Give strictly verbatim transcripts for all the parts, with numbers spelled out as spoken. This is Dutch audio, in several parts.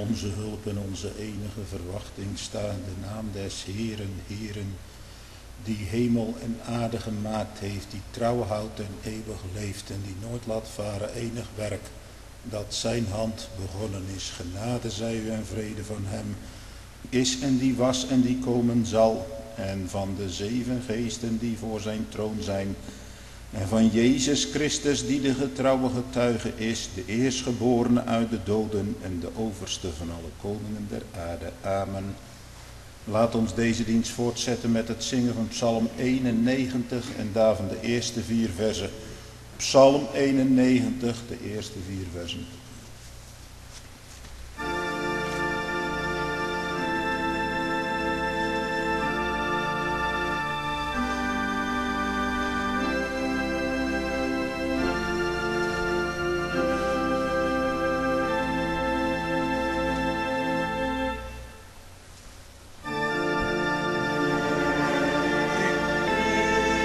onze hulp en onze enige verwachting staan de naam des Heeren, Heeren, die hemel en aarde gemaakt heeft, die trouw houdt en eeuwig leeft en die nooit laat varen enig werk dat zijn hand begonnen is. Genade zij u en vrede van hem is en die was en die komen zal, en van de zeven geesten die voor zijn troon zijn, en van Jezus Christus die de getrouwe getuige is, de eerstgeborene uit de doden en de overste van alle koningen der aarde. Amen. Laat ons deze dienst voortzetten met het zingen van Psalm eenennegentig en daarvan de eerste vier verzen. Psalm eenennegentig, de eerste vier verzen.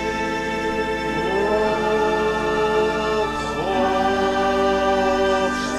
God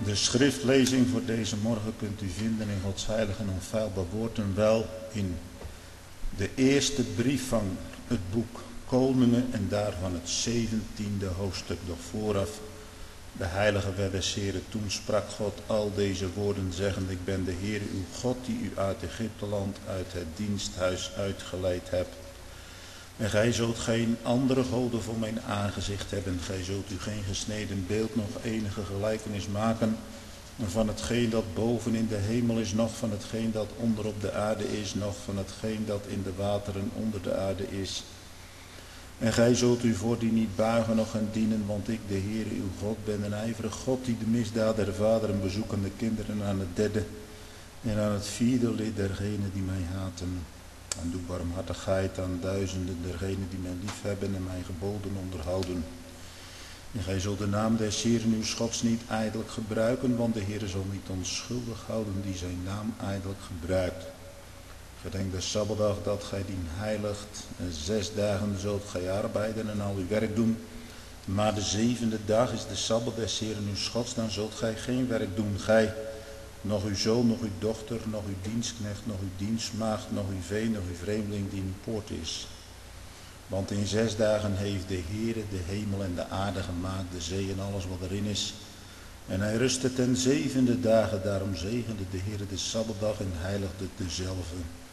De schriftlezing voor deze morgen kunt u vinden in Gods heilige en onfeilbaar woord en wel in de eerste brief van het boek Koningen en daarvan het zeventiende hoofdstuk. Doch vooraf de heilige werd des Heren, toen sprak God al deze woorden zeggende: ik ben de Heer uw God die u uit Egypteland, uit het diensthuis uitgeleid hebt. En gij zult geen andere goden voor mijn aangezicht hebben. Gij zult u geen gesneden beeld nog enige gelijkenis maken van hetgeen dat boven in de hemel is, nog van hetgeen dat onder op de aarde is, nog van hetgeen dat in de wateren onder de aarde is. En gij zult u voor die niet buigen noch gaan dienen, want ik, de Heere uw God, ben een ijverig God die de misdaad der vaderen bezoeken de kinderen aan het derde en aan het vierde lid dergenen die mij haten. En doe barmhartigheid aan duizenden dergenen die mij liefhebben en mijn geboden onderhouden. En gij zult de naam des Heeren uw Gods niet ijdelijk gebruiken, want de Heere zal niet onschuldig houden die zijn naam ijdelijk gebruikt. Gedenk de Sabbatdag dat gij dien heiligt. En zes dagen zult gij arbeiden en al uw werk doen. Maar de zevende dag is de Sabbat des Heeren uw Gods, dan zult gij geen werk doen. Gij, nog uw zoon, nog uw dochter, nog uw dienstknecht, nog uw dienstmaagd, nog uw vee, nog uw vreemdeling die in uw poort is. Want in zes dagen heeft de Heere de hemel en de aarde gemaakt, de zee en alles wat erin is. En hij rustte ten zevende dagen, daarom zegende de Heere de Sabbatdag en heiligde dezelfde.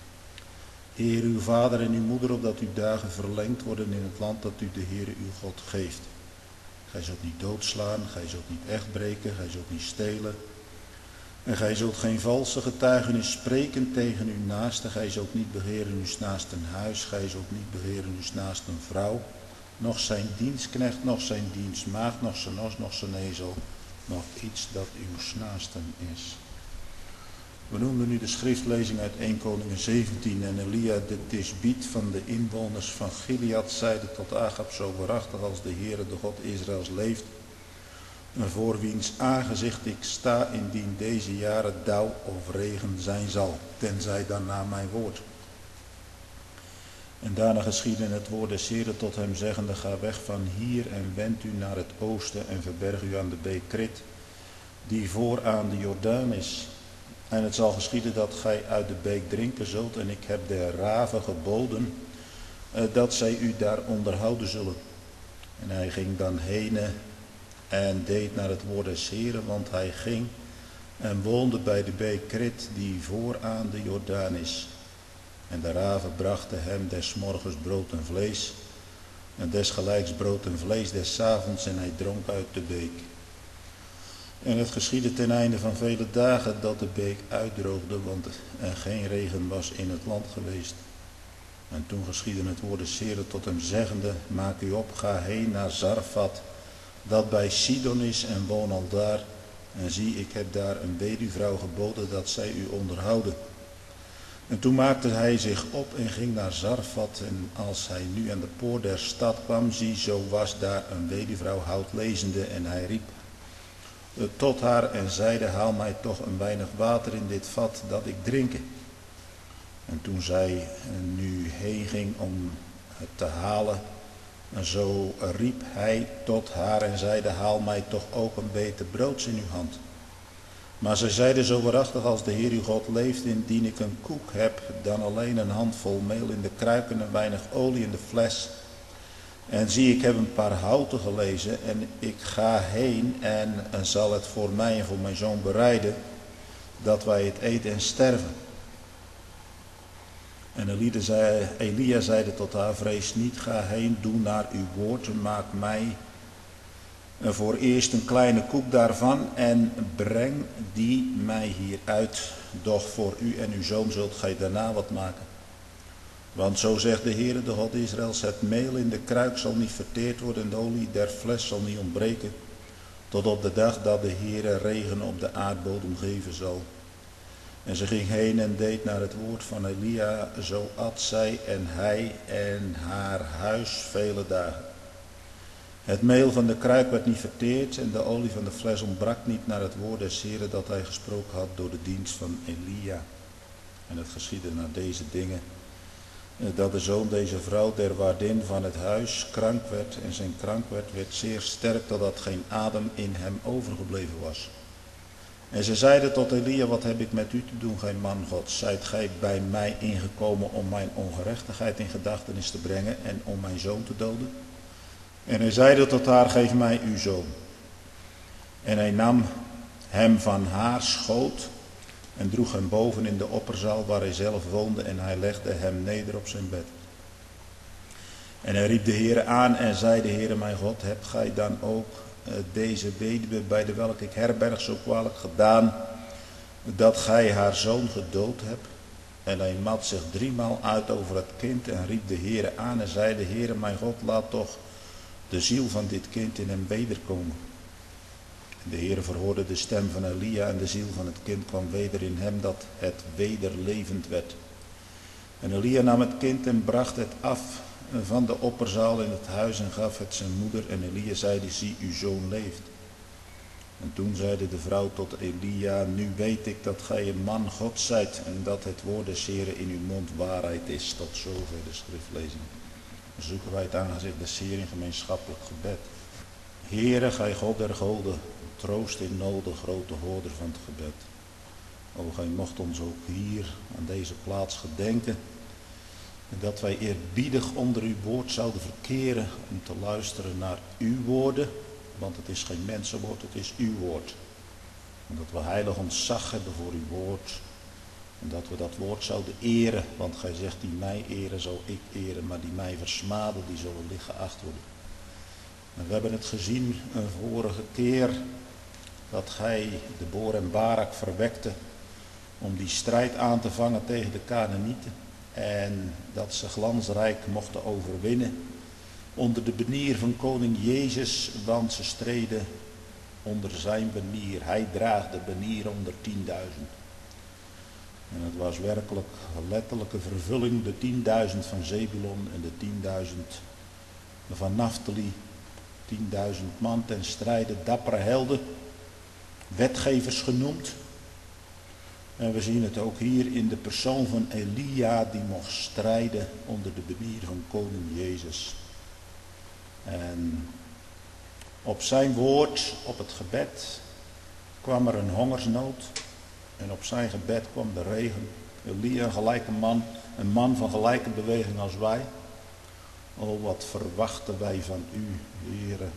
Eer uw vader en uw moeder, opdat uw dagen verlengd worden in het land dat u de Heere uw God geeft. Gij zult niet doodslaan, gij zult niet echt breken, gij zult niet stelen. En gij zult geen valse getuigenis spreken tegen uw naaste, gij zult niet begeren uw naaste huis, gij zult niet begeren uw naaste vrouw, noch zijn dienstknecht, noch zijn dienstmaagd, noch zijn os, noch zijn ezel, nog iets dat uw naasten is. We noemden nu de schriftlezing uit eerste Koningen zeventien en Elia de Tisbiet van de inwoners van Gilead zeide tot Agab: zo waarachtig als de Heere de God Israëls leeft, en voor wiens aangezicht ik sta, indien deze jaren dauw of regen zijn zal, tenzij dan naar mijn woord. En daarna geschiedde het woord des Heeren tot hem zeggende: ga weg van hier en wend u naar het oosten en verberg u aan de beek Krit, die vooraan de Jordaan is. En het zal geschieden dat gij uit de beek drinken zult, en ik heb de raven geboden eh, dat zij u daar onderhouden zullen. En hij ging dan heen en deed naar het woord des Heren, want hij ging en woonde bij de beek Krit, die vooraan de Jordaan is. En de raven brachten hem des morgens brood en vlees, en desgelijks brood en vlees des avonds, en hij dronk uit de beek. En het geschiedde ten einde van vele dagen dat de beek uitdroogde, want er geen regen was in het land geweest. En toen geschiedde het woord des Heren tot hem zeggende: maak u op, ga heen naar Zarfat, dat bij Sidon is, en woon al daar. En zie, ik heb daar een weduwvrouw geboden dat zij u onderhouden. En toen maakte hij zich op en ging naar Zarfat. En als hij nu aan de poort der stad kwam, zie, zo was daar een weduwvrouw houtlezende. En hij riep tot haar en zeide: haal mij toch een weinig water in dit vat, dat ik drinken. En toen zij nu heen ging om het te halen, en zo riep hij tot haar en zeide: haal mij toch ook een beetje broods in uw hand. Maar zij zeide: zo waarachtig als de Heer uw God leeft, indien ik een koek heb, dan alleen een handvol meel in de kruik en een weinig olie in de fles. En zie, ik heb een paar houten gelezen en ik ga heen en, en zal het voor mij en voor mijn zoon bereiden, dat wij het eten en sterven. En Elia, zei, Elia zeide tot haar: vrees niet, ga heen, doe naar uw woord, maak mij voor eerst een kleine koek daarvan en breng die mij hier uit, doch voor u en uw zoon zult gij daarna wat maken. Want zo zegt de Heere, de God Israëls: het meel in de kruik zal niet verteerd worden en de olie der fles zal niet ontbreken, tot op de dag dat de Heere regen op de aardbodem geven zal. En ze ging heen en deed naar het woord van Elia, zo at zij en hij en haar huis vele dagen. Het meel van de kruik werd niet verteerd en de olie van de fles ontbrak niet naar het woord des Heeren dat hij gesproken had door de dienst van Elia. En het geschiedde naar deze dingen, dat de zoon deze vrouw der waardin van het huis krank werd, en zijn krank werd, werd zeer sterk, totdat geen adem in hem overgebleven was. En ze zeiden tot Elia, wat heb ik met u te doen, gij man Gods? Zijt gij bij mij ingekomen om mijn ongerechtigheid in gedachtenis te brengen en om mijn zoon te doden? En hij zeide tot haar, geef mij uw zoon. En hij nam hem van haar schoot en droeg hem boven in de opperzaal waar hij zelf woonde en hij legde hem neder op zijn bed. En hij riep de Heere aan en zei, de Heere mijn God, hebt gij dan ook uh, deze weduwe bij de welke ik herberg zo kwalijk gedaan, dat gij haar zoon gedood hebt? En hij mat zich driemaal uit over het kind en riep de Heere aan en zei, de Heere mijn God, laat toch de ziel van dit kind in hem wederkomen. En de Heere verhoorde de stem van Elia en de ziel van het kind kwam weder in hem, dat het weder levend werd. En Elia nam het kind en bracht het af van de opperzaal in het huis en gaf het zijn moeder. En Elia zeide, zie, uw zoon leeft. En toen zeide de vrouw tot Elia, nu weet ik dat gij een man God zijt en dat het woord des Heren in uw mond waarheid is. Tot zover de schriftlezing. Dan zoeken wij het aangezicht des Heren in gemeenschappelijk gebed. Heere, gij God der goden, troost in nood, de grote hoorder van het gebed. O, gij mocht ons ook hier aan deze plaats gedenken. En dat wij eerbiedig onder uw woord zouden verkeren om te luisteren naar uw woorden. Want het is geen mensenwoord, het is uw woord. En dat we heilig ontzag hebben voor uw woord. En dat we dat woord zouden eren. Want gij zegt, die mij eren, zal ik eren. Maar die mij versmaden, die zullen licht geacht worden. En we hebben het gezien een vorige keer. Dat gij Debora en Barak verwekte. Om die strijd aan te vangen tegen de Kanaanieten. En dat ze glansrijk mochten overwinnen. Onder de banier van koning Jezus, want ze streden onder zijn banier. Hij draagt de banier onder tienduizend. En het was werkelijk een letterlijke vervulling, de tienduizend van Zebulon en de tienduizend van Naphtali. Tienduizend man ten strijde, dappere helden, wetgevers genoemd. En we zien het ook hier in de persoon van Elia, die mocht strijden onder de banier van koning Jezus. En op zijn woord, op het gebed, kwam er een hongersnood. En op zijn gebed kwam de regen. Elia, een gelijke man, een man van gelijke beweging als wij. O, wat verwachten wij van u, Heere.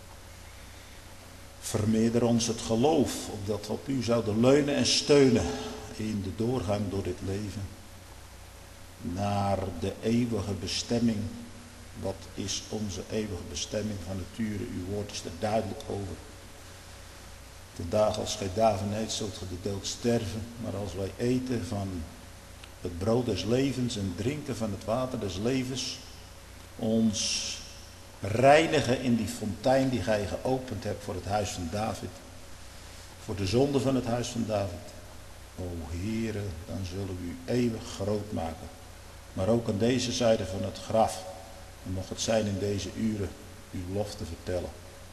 Vermeerder ons het geloof, opdat we op u zouden leunen en steunen in de doorgang door dit leven. Naar de eeuwige bestemming. Wat is onze eeuwige bestemming van nature? Uw woord is er duidelijk over. De dag als gij daarvan eet, zult ge de dood sterven. Maar als wij eten van het brood des levens en drinken van het water des levens, ons reinigen in die fontein die gij geopend hebt voor het huis van David. Voor de zonde van het huis van David. O Heere, dan zullen we u eeuwig groot maken. Maar ook aan deze zijde van het graf. En mocht het zijn in deze uren uw lof te vertellen.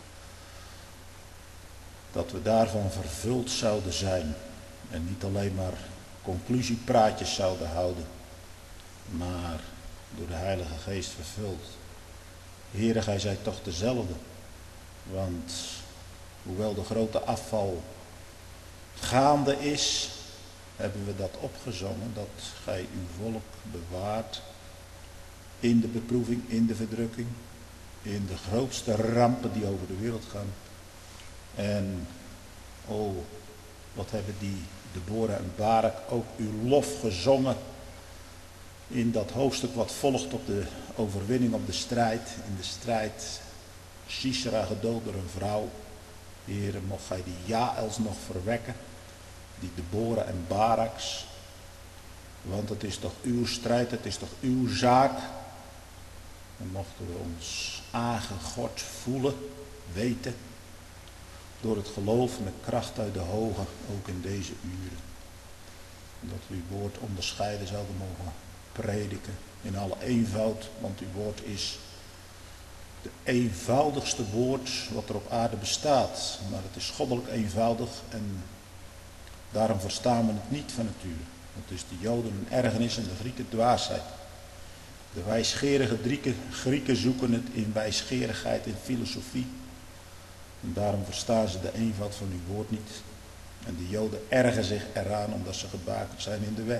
Dat we daarvan vervuld zouden zijn. En niet alleen maar conclusiepraatjes zouden houden. Maar door de Heilige Geest vervuld. Heere, gij zijt toch dezelfde. Want hoewel de grote afval gaande is, hebben we dat opgezongen. Dat gij uw volk bewaart. In de beproeving, in de verdrukking. In de grootste rampen die over de wereld gaan. En, oh, wat hebben die Debora en Barak ook uw lof gezongen. In dat hoofdstuk wat volgt op de overwinning op de strijd. In de strijd, Sisera gedood door een vrouw. Heere, mocht gij die Jaëls nog verwekken. Die Debora en Baraks. Want het is toch uw strijd, het is toch uw zaak. En mochten we ons aangegord voelen, weten. Door het geloof en de kracht uit de hoge, ook in deze uren. Dat we uw woord onderscheiden zouden mogen prediken in alle eenvoud. Want uw woord is de eenvoudigste woord wat er op aarde bestaat. Maar het is goddelijk eenvoudig en daarom verstaan we het niet van nature. Het is de Joden een ergernis en de Grieken dwaasheid. De wijsgerige Grieken, Grieken zoeken het in wijsgerigheid, in filosofie. En daarom verstaan ze de eenvoud van uw woord niet. En de Joden ergen zich eraan omdat ze gebakerd zijn in de wet.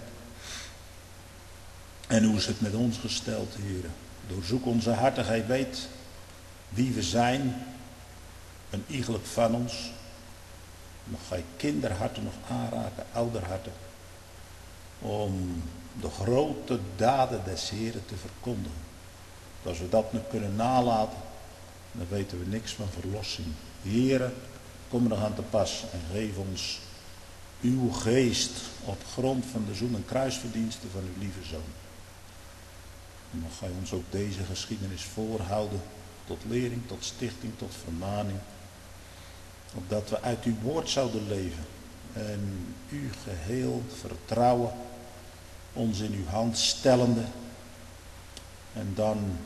En hoe is het met ons gesteld, heren? Doorzoek onze harten, gij weet wie we zijn. En iegelijk van ons. Mag gij kinderharten nog aanraken, ouderharten. Om de grote daden des Heren te verkondigen. Als we dat nu kunnen nalaten, dan weten we niks van verlossing. Heren, kom er nog aan te pas en geef ons uw geest op grond van de zoen- en kruisverdiensten van uw lieve Zoon. En mag gij ons ook deze geschiedenis voorhouden tot lering, tot stichting, tot vermaning. Opdat we uit uw woord zouden leven en u geheel vertrouwen, ons in uw hand stellende. En dan,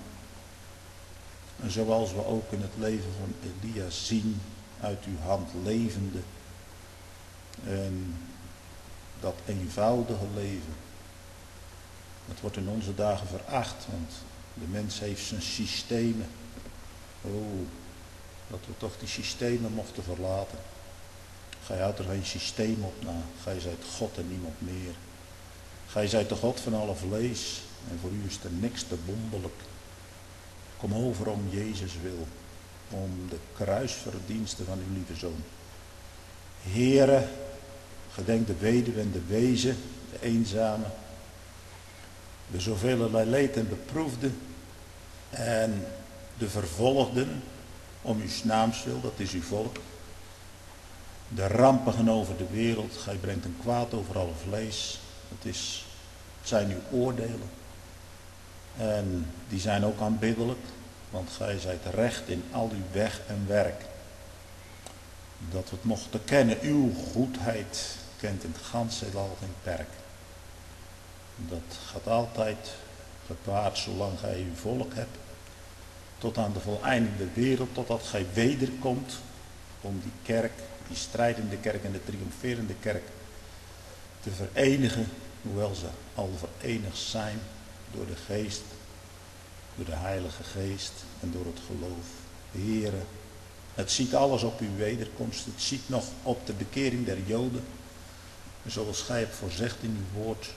zoals we ook in het leven van Elia zien, uit uw hand levende. En dat eenvoudige leven, dat wordt in onze dagen veracht, want de mens heeft zijn systemen. Oh, dat we toch die systemen mochten verlaten. Gij houdt er geen systeem op na. Gij zijt God en niemand meer. Gij zijt de God van alle vlees. En voor u is er niks te wonderlijk. Kom over om Jezus wil. Om de kruisverdiensten van uw lieve Zoon. Heere, gedenk de weduwe en de wezen, de eenzame. De zoveel leed en beproefden. En de vervolgden. Om uw naams wil, dat is uw volk. De rampigen over de wereld. Gij brengt een kwaad over alle vlees. Het, is, het zijn uw oordelen. En die zijn ook aanbiddelijk. Want gij zijt recht in al uw weg en werk. Dat we het mochten kennen. Uw goedheid kent in het ganse heelal geen perk. Dat gaat altijd gepaard zolang gij uw volk hebt. Tot aan de voleinding der wereld, totdat gij wederkomt om die kerk, die strijdende kerk en de triomferende kerk te verenigen, hoewel ze al verenigd zijn door de geest, door de Heilige Geest en door het geloof. Heere, het ziet alles op uw wederkomst, het ziet nog op de bekering der Joden, zoals gij hebt voorzegd in uw woord.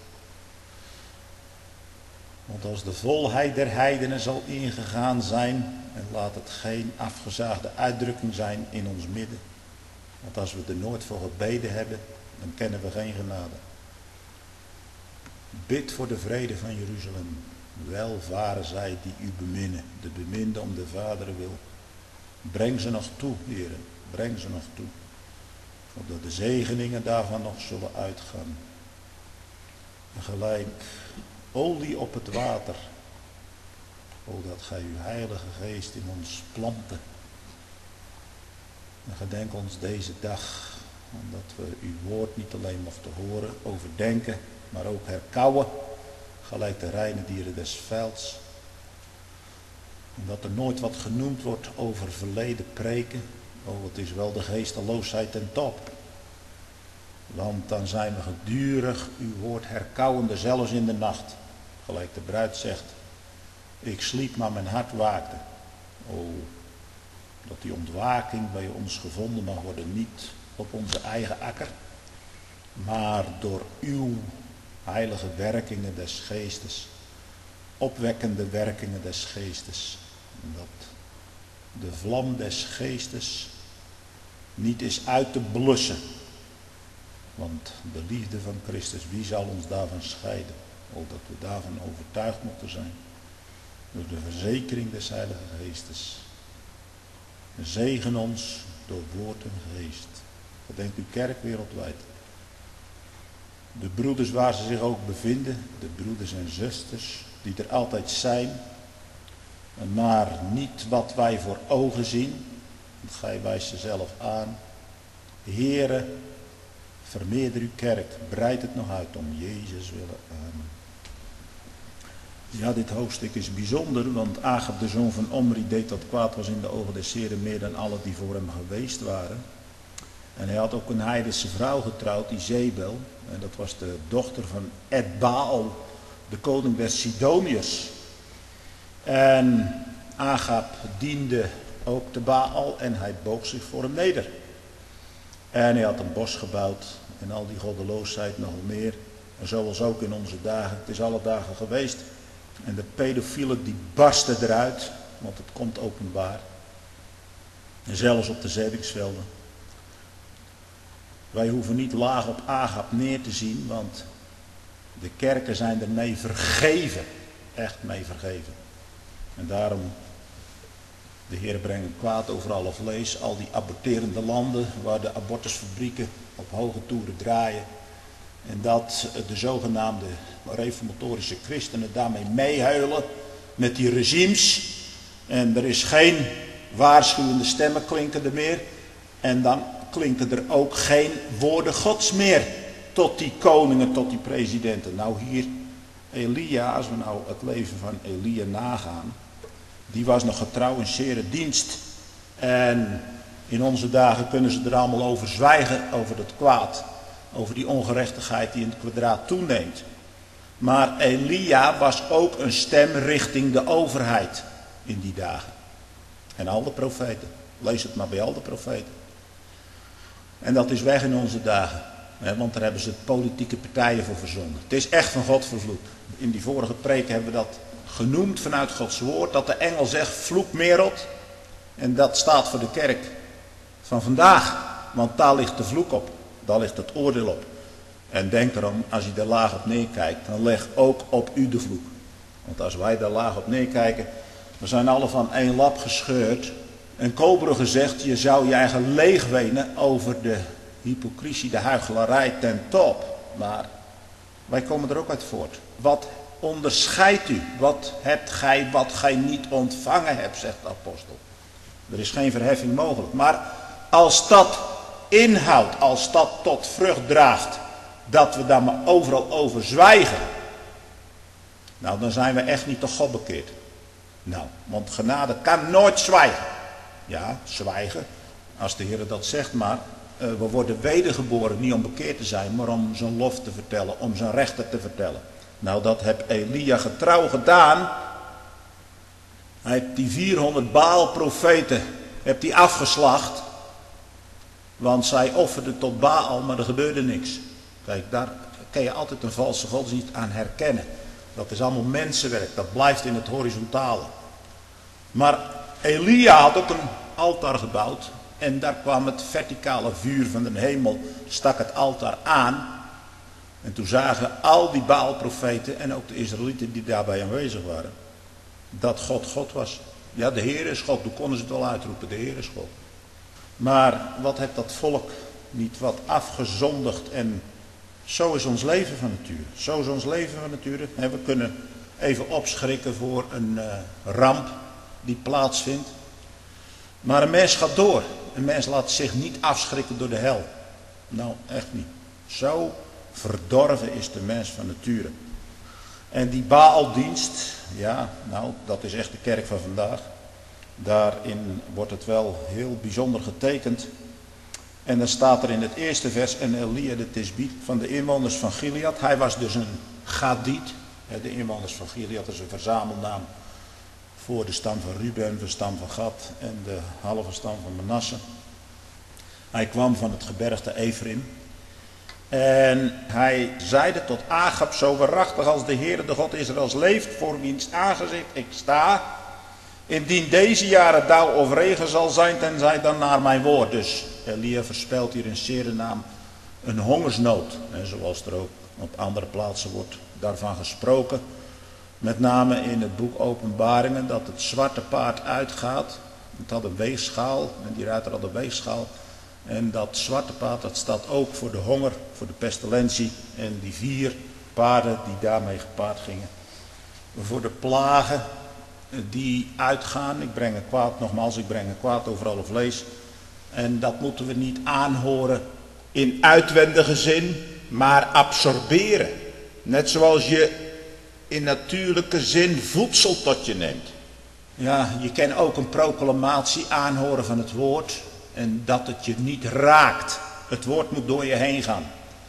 Want als de volheid der heidenen zal ingegaan zijn, en laat het geen afgezaagde uitdrukking zijn in ons midden. Want als we er nooit voor gebeden hebben, dan kennen we geen genade. Bid voor de vrede van Jeruzalem. Welvaren zij die u beminnen, de beminde om de Vader wil. Breng ze nog toe, heren, breng ze nog toe. Opdat de zegeningen daarvan nog zullen uitgaan. En gelijk olie op het water. O, dat gij uw heilige geest in ons planten. En gedenk ons deze dag. Omdat we uw woord niet alleen mochten horen, overdenken, maar ook herkauwen. Gelijk de reine dieren des velds. En dat er nooit wat genoemd wordt over verleden preken. O, het is wel de geesteloosheid ten top. Want dan zijn we gedurig uw woord herkauwende, zelfs in de nacht. Gelijk de bruid zegt, ik sliep maar mijn hart waakte. O, dat die ontwaking bij ons gevonden mag worden, niet op onze eigen akker, maar door uw heilige werkingen des geestes, opwekkende werkingen des geestes. En dat de vlam des geestes niet is uit te blussen. Want de liefde van Christus, wie zal ons daarvan scheiden? O, dat we daarvan overtuigd moeten zijn. Door de verzekering des Heilige Geestes. Zegen ons door woord en geest. Gedenk uw kerk wereldwijd. De broeders waar ze zich ook bevinden, de broeders en zusters die er altijd zijn. Maar niet wat wij voor ogen zien. Want gij wijst ze zelf aan. Heere, vermeerder uw kerk, breid het nog uit om Jezus willen. Amen. Ja, dit hoofdstuk is bijzonder, want Agab, de zoon van Omri, deed wat kwaad was in de ogen des Heren meer dan alle die voor hem geweest waren. En hij had ook een heidense vrouw getrouwd, Izebel. En dat was de dochter van Ed-Baal, de koning der Sidoniërs. En Agab diende ook de Baal en hij boog zich voor hem neder. En hij had een bos gebouwd en al die goddeloosheid nogal meer. En zoals ook in onze dagen, het is alle dagen geweest. En de pedofielen die barsten eruit, want het komt openbaar. En zelfs op de zedingsvelden. Wij hoeven niet laag op Agab neer te zien, want de kerken zijn ermee vergeven. Echt mee vergeven. En daarom, de Heer brengt kwaad over alle vlees, al die aborterende landen waar de abortusfabrieken op hoge toeren draaien. En dat de zogenaamde reformatorische christenen daarmee meehuilen met die regimes. En er is geen waarschuwende stemmen klinken er meer. En dan klinken er ook geen woorden Gods meer tot die koningen, tot die presidenten. Nou hier, Elia, als we nou het leven van Elia nagaan, die was nog getrouw in zere dienst. En in onze dagen kunnen ze er allemaal over zwijgen, over dat kwaad. Over die ongerechtigheid die in het kwadraat toeneemt. Maar Elia was ook een stem richting de overheid in die dagen. En al de profeten. Lees het maar bij al de profeten. En dat is weg in onze dagen. Hè, want daar hebben ze politieke partijen voor verzonnen. Het is echt van God vervloekt. In die vorige preek hebben we dat genoemd vanuit Gods woord. Dat de engel zegt vloek Merod. En dat staat voor de kerk van vandaag. Want daar ligt de vloek op. Daar ligt het oordeel op. En denk erom, als je er laag op neerkijkt, dan leg ook op u de vloek. Want als wij daar laag op neerkijken, we zijn alle van één lap gescheurd. En Kobergen zegt, je zou je eigen leeg wenen over de hypocrisie, de huichelarij ten top. Maar wij komen er ook uit voort. Wat onderscheidt u? Wat hebt gij wat gij niet ontvangen hebt, zegt de apostel. Er is geen verheffing mogelijk. Maar als dat inhoudt, als dat tot vrucht draagt, dat we daar maar overal over zwijgen, nou dan zijn we echt niet tot God bekeerd. Nou, want genade kan nooit zwijgen. Ja, zwijgen, als de Heer dat zegt, maar uh, we worden wedergeboren niet om bekeerd te zijn, maar om zijn lof te vertellen, om zijn rechten te vertellen. Nou, dat heeft Elia getrouw gedaan. Hij heeft die vierhonderd Baal-profeten heeft hij afgeslacht. Want zij offerden tot Baal, maar er gebeurde niks. Kijk, daar kan je altijd een valse godsdienst aan herkennen. Dat is allemaal mensenwerk, dat blijft in het horizontale. Maar Elia had ook een altaar gebouwd. En daar kwam het verticale vuur van de hemel, stak het altaar aan. En toen zagen al die Baal-profeten en ook de Israëlieten die daarbij aanwezig waren, dat God God was. Ja, de Heer is God, toen konden ze het wel uitroepen, de Heer is God. Maar wat heeft dat volk niet wat afgezondigd. En zo is ons leven van nature. Zo is ons leven van nature. En we kunnen even opschrikken voor een uh, ramp die plaatsvindt. Maar een mens gaat door. Een mens laat zich niet afschrikken door de hel. Nou, echt niet. Zo verdorven is de mens van nature. En die Baaldienst, ja, nou, dat is echt de kerk van vandaag. Daarin wordt het wel heel bijzonder getekend. En dan staat er in het eerste vers, en Elia de Tisbiet van de inwoners van Gilead. Hij was dus een Gadiet. De inwoners van Gilead is een verzamelnaam voor de stam van Ruben, de stam van Gad en de halve stam van Manasse. Hij kwam van het gebergte Ephraim. En hij zeide tot Agab, zo waarachtig als de Heere de God Israëls leeft, voor wiens aangezicht ik sta, indien deze jaren dauw of regen zal zijn, tenzij dan naar mijn woord. Dus Elia voorspelt hier in zere naam een hongersnood. En zoals er ook op andere plaatsen wordt daarvan gesproken. Met name in het boek Openbaringen, dat het zwarte paard uitgaat. Het had een weegschaal en die ruiter had een weegschaal. En dat zwarte paard, dat staat ook voor de honger, voor de pestilentie. En die vier paarden die daarmee gepaard gingen. Voor de plagen die uitgaan. Ik breng het kwaad, nogmaals, ik breng het kwaad over alle vlees. En dat moeten we niet aanhoren in uitwendige zin, maar absorberen. Net zoals je in natuurlijke zin voedsel tot je neemt. Ja, je kan ook een proclamatie aanhoren van het woord. En dat het je niet raakt. Het woord moet door je heen gaan.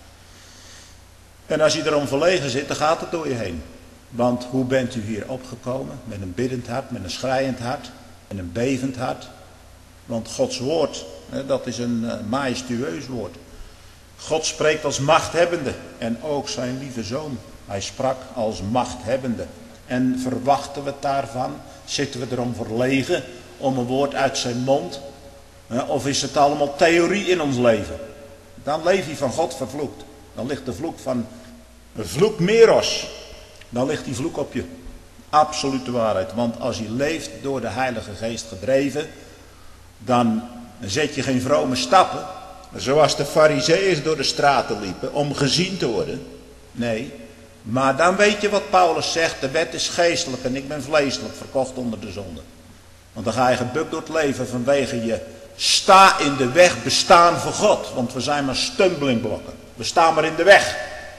En als je erom verlegen zit, dan gaat het door je heen. Want hoe bent u hier opgekomen? Met een biddend hart, met een schreiend hart, met een bevend hart. Want Gods woord, dat is een majestueus woord. God spreekt als machthebbende en ook zijn lieve zoon. Hij sprak als machthebbende. En verwachten we het daarvan? Zitten we erom verlegen om een woord uit zijn mond? Of is het allemaal theorie in ons leven? Dan leef je van God vervloekt. Dan ligt de vloek van vloek meros. Dan ligt die vloek op je. Absolute waarheid. Want als je leeft door de Heilige Geest gedreven, dan zet je geen vrome stappen. Zoals de Farizeeërs door de straten liepen om gezien te worden. Nee. Maar dan weet je wat Paulus zegt. De wet is geestelijk en ik ben vleeselijk, verkocht onder de zonde. Want dan ga je gebukt door het leven vanwege je sta in de weg bestaan voor God. Want we zijn maar stumbelingblokken. We staan maar in de weg.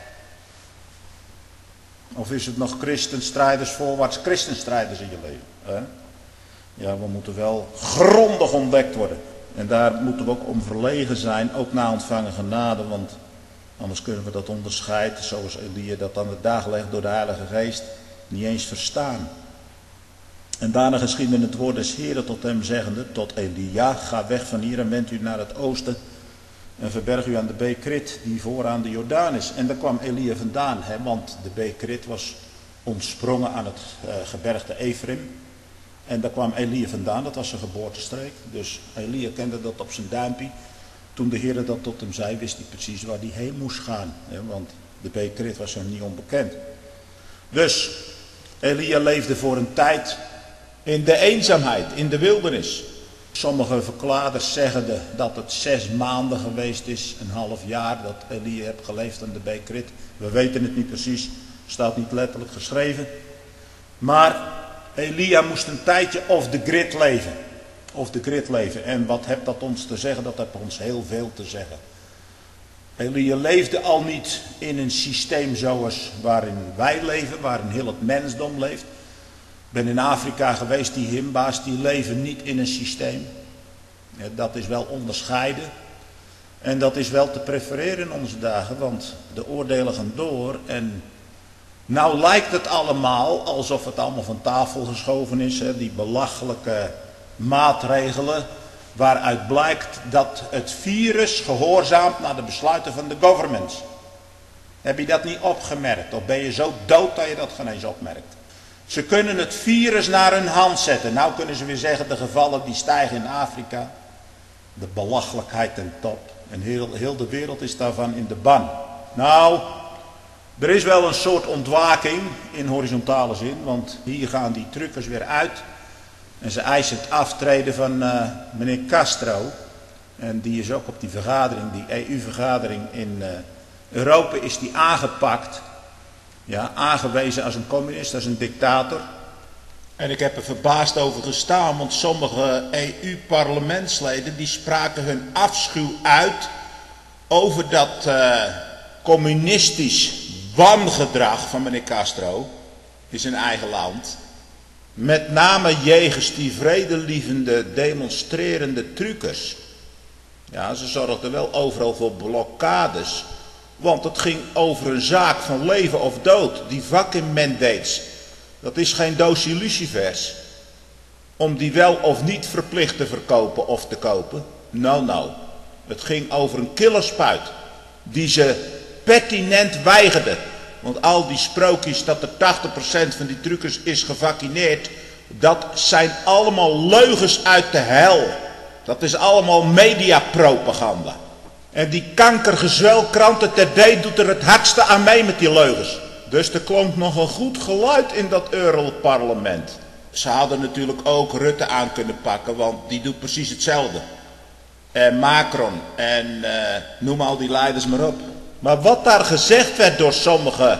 Of is het nog christenstrijders voorwaarts christenstrijders in je leven? Hè? Ja, we moeten wel grondig ontdekt worden. En daar moeten we ook om verlegen zijn, ook na ontvangen genade. Want anders kunnen we dat onderscheid, zoals Elia dat aan de dag legt door de Heilige Geest, niet eens verstaan. En daarna geschiedde het woord des Heeren tot hem zeggende, tot Elia, ga weg van hier en wend u naar het oosten en verberg u aan de beek Krit die vooraan de Jordaan is. En daar kwam Elia vandaan, hè, want de beek Krit was ontsprongen aan het uh, gebergte Ephraim. En daar kwam Elia vandaan, dat was zijn geboortestreek. Dus Elia kende dat op zijn duimpje. Toen de Heer dat tot hem zei, wist hij precies waar hij heen moest gaan. Hè, want de beek Krit was hem niet onbekend. Dus Elia leefde voor een tijd in de eenzaamheid, in de wildernis. Sommige verklaarders zeggen de, dat het zes maanden geweest is, een half jaar, dat Elia heeft geleefd aan de beek Krit. We weten het niet precies, staat niet letterlijk geschreven. Maar Elia moest een tijdje off the grid leven. Off the grid leven. En wat heeft dat ons te zeggen? Dat heeft ons heel veel te zeggen. Elia leefde al niet in een systeem zoals waarin wij leven, waarin heel het mensdom leeft. Ik ben in Afrika geweest, die himba's, die leven niet in een systeem. Ja, dat is wel onderscheiden. En dat is wel te prefereren in onze dagen, want de oordelen gaan door. En nou lijkt het allemaal alsof het allemaal van tafel geschoven is, hè, die belachelijke maatregelen, waaruit blijkt dat het virus gehoorzaamt naar de besluiten van de governments. Heb je dat niet opgemerkt? Of ben je zo dood dat je dat geen eens opmerkt? Ze kunnen het virus naar hun hand zetten. Nou kunnen ze weer zeggen, de gevallen die stijgen in Afrika. De belachelijkheid ten top. En heel, heel de wereld is daarvan in de ban. Nou, er is wel een soort ontwaking in horizontale zin. Want hier gaan die truckers weer uit. En ze eisen het aftreden van uh, meneer Castro. En die is ook op die vergadering, die E U-vergadering in uh, Europa, is die aangepakt. Ja, aangewezen als een communist, als een dictator. En ik heb er verbaasd over gestaan, want sommige E U-parlementsleden die spraken hun afschuw uit over dat uh, communistisch wangedrag van meneer Castro in zijn eigen land. Met name jegens die vredelievende, demonstrerende truckers. Ja, ze zorgden wel overal voor blokkades. Want het ging over een zaak van leven of dood. Die fucking mandates. Dat is geen doosje lucifers. Om die wel of niet verplicht te verkopen of te kopen. Nou, nou. Het ging over een killerspuit. Die ze pertinent weigerden. Want al die sprookjes dat er tachtig procent van die truckers is gevaccineerd. Dat zijn allemaal leugens uit de hel. Dat is allemaal mediapropaganda. En die kankergezwelkranten ter D doet er het hardste aan mee met die leugens. Dus er klonk nog een goed geluid in dat Europarlement. Ze hadden natuurlijk ook Rutte aan kunnen pakken, want die doet precies hetzelfde. En Macron en uh, noem al die leiders maar op. Maar wat daar gezegd werd door sommige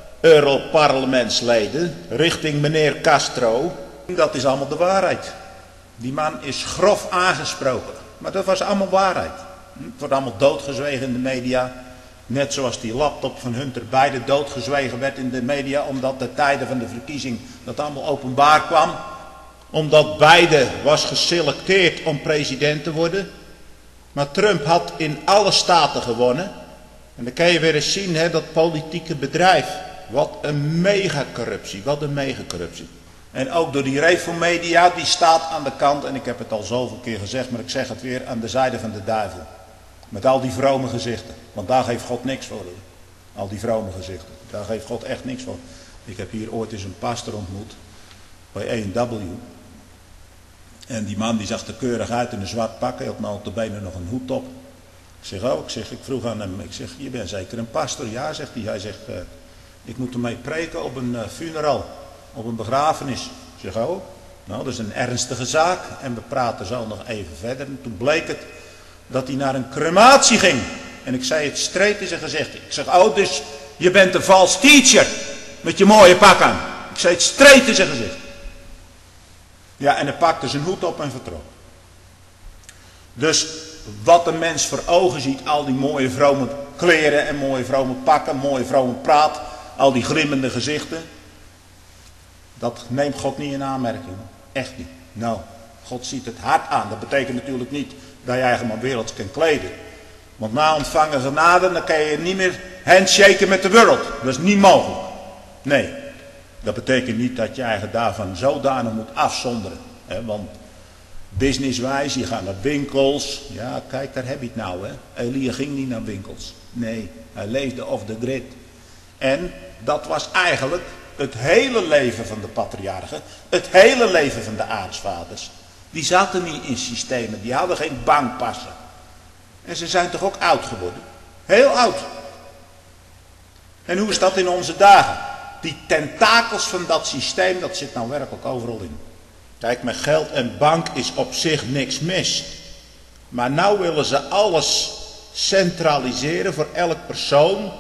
Europarlementsleden richting meneer Castro, dat is allemaal de waarheid. Die man is grof aangesproken, maar dat was allemaal waarheid. Het wordt allemaal doodgezwegen in de media. Net zoals die laptop van Hunter Biden doodgezwegen werd in de media. Omdat de tijden van de verkiezing dat allemaal openbaar kwam. Omdat Biden was geselecteerd om president te worden. Maar Trump had in alle staten gewonnen. En dan kan je weer eens zien, hè, dat politieke bedrijf. Wat een megacorruptie, wat een megacorruptie. En ook door die reformedia, die staat aan de kant, en ik heb het al zoveel keer gezegd, maar ik zeg het weer, aan de zijde van de duivel. Met al die vrome gezichten. Want daar geeft God niks voor. Al die vrome gezichten. Daar geeft God echt niks voor. Ik heb hier ooit eens een pastor ontmoet. Bij A en W. En die man die zag er keurig uit in een zwart pak. Hij had nou op de benen nog een hoed op. Ik zeg, oh, ik, zeg, ik vroeg aan hem. Ik zeg, je bent zeker een pastor? Ja, zegt hij. Hij zegt, uh, ik moet ermee preken op een uh, funeral. Op een begrafenis. Ik zeg, oh, nou dat is een ernstige zaak. En we praten zo nog even verder. En toen bleek het dat hij naar een crematie ging. En ik zei het streed in zijn gezicht. Ik zeg, oh, dus je bent een false teacher. Met je mooie pak aan. Ik zei het streed in zijn gezicht. Ja, en hij pakte zijn hoed op en vertrok. Dus wat een mens voor ogen ziet, al die mooie vrome kleren en mooie vrome pakken, mooie vrome praat, al die glimmende gezichten. Dat neemt God niet in aanmerking. Echt niet. Nou, God ziet het hart aan. Dat betekent natuurlijk niet dat je eigen maar werelds kan kleden. Want na ontvangen genade, dan kan je niet meer handshaken met de wereld. Dat is niet mogelijk. Nee, dat betekent niet dat je eigen daarvan zodanig moet afzonderen. Hè? Want businesswijs, je gaat naar winkels. Ja, kijk, daar heb je het nou. Hè? Elia ging niet naar winkels. Nee, hij leefde off the grid. En dat was eigenlijk het hele leven van de patriarchen. Het hele leven van de aartsvaders. Die zaten niet in systemen. Die hadden geen bankpassen. En ze zijn toch ook oud geworden. Heel oud. En hoe is dat in onze dagen? Die tentakels van dat systeem, dat zit nou werkelijk overal in. Kijk, met geld en bank is op zich niks mis. Maar nou willen ze alles centraliseren voor elk persoon.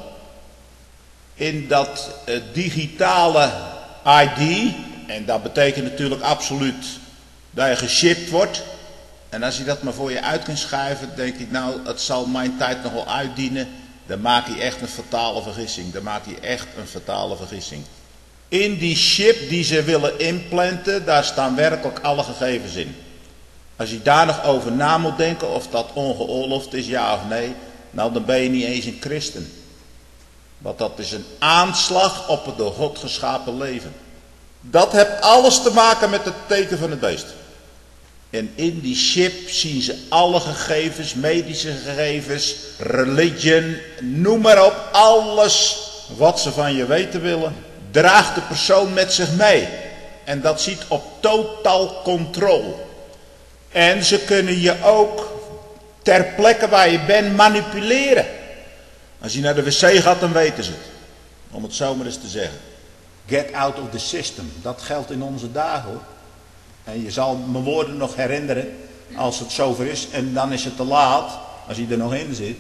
In dat uh, digitale I D. En dat betekent natuurlijk absoluut dat je geshipped wordt. En als je dat maar voor je uit kunt schuiven, denk ik, nou, het zal mijn tijd nog wel uitdienen. Dan maak je echt een fatale vergissing. Dan maak je echt een fatale vergissing. In die chip die ze willen implanten, daar staan werkelijk alle gegevens in. Als je daar nog over na moet denken of dat ongeoorloofd is, ja of nee, nou dan ben je niet eens een christen. Want dat is een aanslag op het door God geschapen leven. Dat heeft alles te maken met het teken van het beest. En in die chip zien ze alle gegevens, medische gegevens, religion, noem maar op, alles wat ze van je weten willen, draagt de persoon met zich mee. En dat ziet op totaal controle. En ze kunnen je ook ter plekke waar je bent manipuleren. Als je naar de wc gaat, dan weten ze het. Om het zo maar eens te zeggen. Get out of the system. Dat geldt in onze dagen hoor. En je zal mijn woorden nog herinneren als het zover is. En dan is het te laat, als je er nog in zit.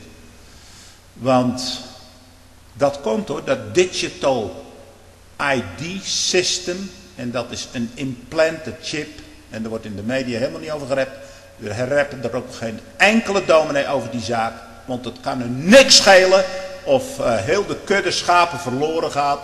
Want dat komt hoor, dat digital I D system. En dat is een implanted chip. En daar wordt in de media helemaal niet over gerept. Er reppen er ook geen enkele dominee over die zaak. Want het kan er niks schelen of uh, heel de kudde schapen verloren gaat.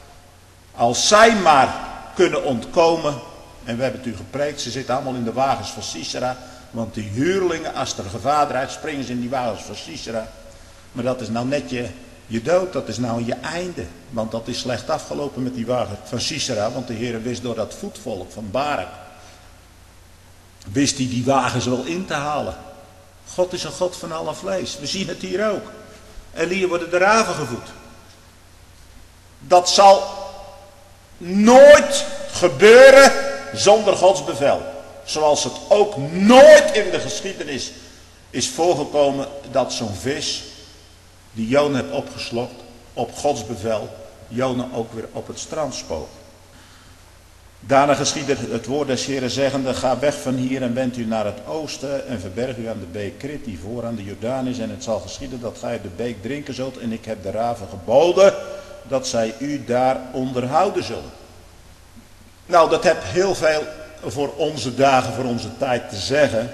Als zij maar kunnen ontkomen. En we hebben het u gepreekt, ze zitten allemaal in de wagens van Sisera. Want die huurlingen, als er gevaar draait, springen ze in die wagens van Sisera. Maar dat is nou net je, je dood, dat is nou je einde. Want dat is slecht afgelopen met die wagen van Sisera. Want de Heer wist door dat voetvolk van Barak, wist hij die wagens wel in te halen. God is een God van alle vlees. We zien het hier ook. Elia worden de raven gevoed. Dat zal nooit gebeuren zonder Gods bevel. Zoals het ook nooit in de geschiedenis is voorgekomen dat zo'n vis die Jona heeft opgeslokt, op Gods bevel, Jona ook weer op het strand spook. Daarna geschiedde het woord des Heeren zeggende, ga weg van hier en wend u naar het oosten en verberg u aan de beek Krit die voor aan de Jordaan is. En het zal geschieden dat gij de beek drinken zult en ik heb de raven geboden dat zij u daar onderhouden zullen. Nou, dat heeft heel veel voor onze dagen, voor onze tijd te zeggen.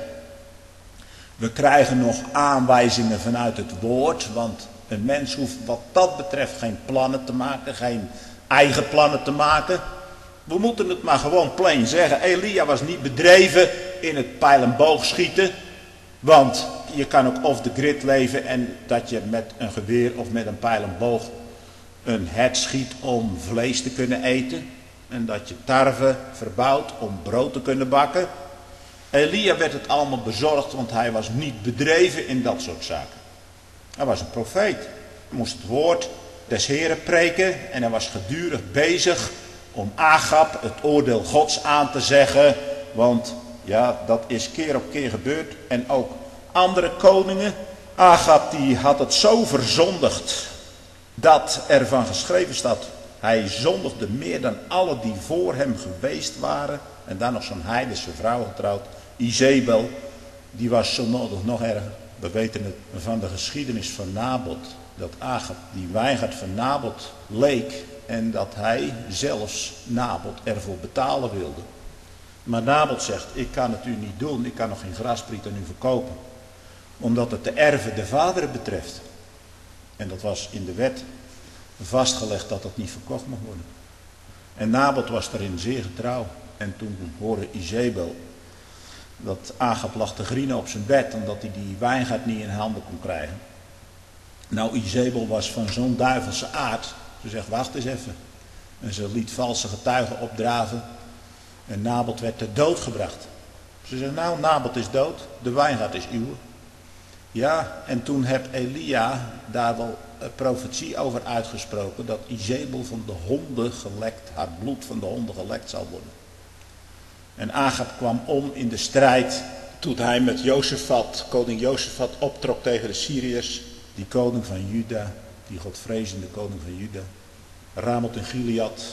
We krijgen nog aanwijzingen vanuit het woord, want een mens hoeft wat dat betreft geen plannen te maken, geen eigen plannen te maken. We moeten het maar gewoon plain zeggen. Elia was niet bedreven in het pijl en boogschieten. Want je kan ook off the grid leven en dat je met een geweer of met een pijl en boog een hert schiet om vlees te kunnen eten. en dat je tarwe verbouwt om brood te kunnen bakken. Elia werd het allemaal bezorgd, want hij was niet bedreven in dat soort zaken. Hij was een profeet. Hij moest het woord des Heren preken en hij was gedurig bezig om Agab het oordeel Gods aan te zeggen. Want ja, dat is keer op keer gebeurd. En ook andere koningen. Agab die had het zo verzondigd dat er van geschreven staat. Hij zondigde meer dan alle die voor hem geweest waren. En dan nog zo'n heidense vrouw getrouwd. Izebel, die was zo nodig nog erger. We weten het van de geschiedenis van Nabot. Dat Agab die wijngaard van Nabot leek. En dat hij zelfs Nabot ervoor betalen wilde. Maar Nabot zegt, ik kan het u niet doen. Ik kan nog geen graspriet aan u verkopen. Omdat het de erven de vaderen betreft. En dat was in de wet vastgelegd dat dat niet verkocht mocht worden. En Nabot was daarin zeer getrouw. En toen hoorde Izebel dat Agab lag te grienen op zijn bed, omdat hij die wijngaard niet in handen kon krijgen. Nou, Izebel was van zo'n duivelse aard. Ze zegt, wacht eens even. En ze liet valse getuigen opdraven. En Nabot werd ter dood gebracht. Ze zegt, nou, Nabot is dood. De wijngaard is uw. Ja, en toen heeft Elia daar wel een profetie over uitgesproken. Dat Izebel van de honden gelekt, haar bloed van de honden gelekt zal worden. En Agab kwam om in de strijd toen hij met Jozefat, koning Jozefat, optrok tegen de Syriërs. Die koning van Juda, die godvrezende koning van Juda. Ramot en Gilead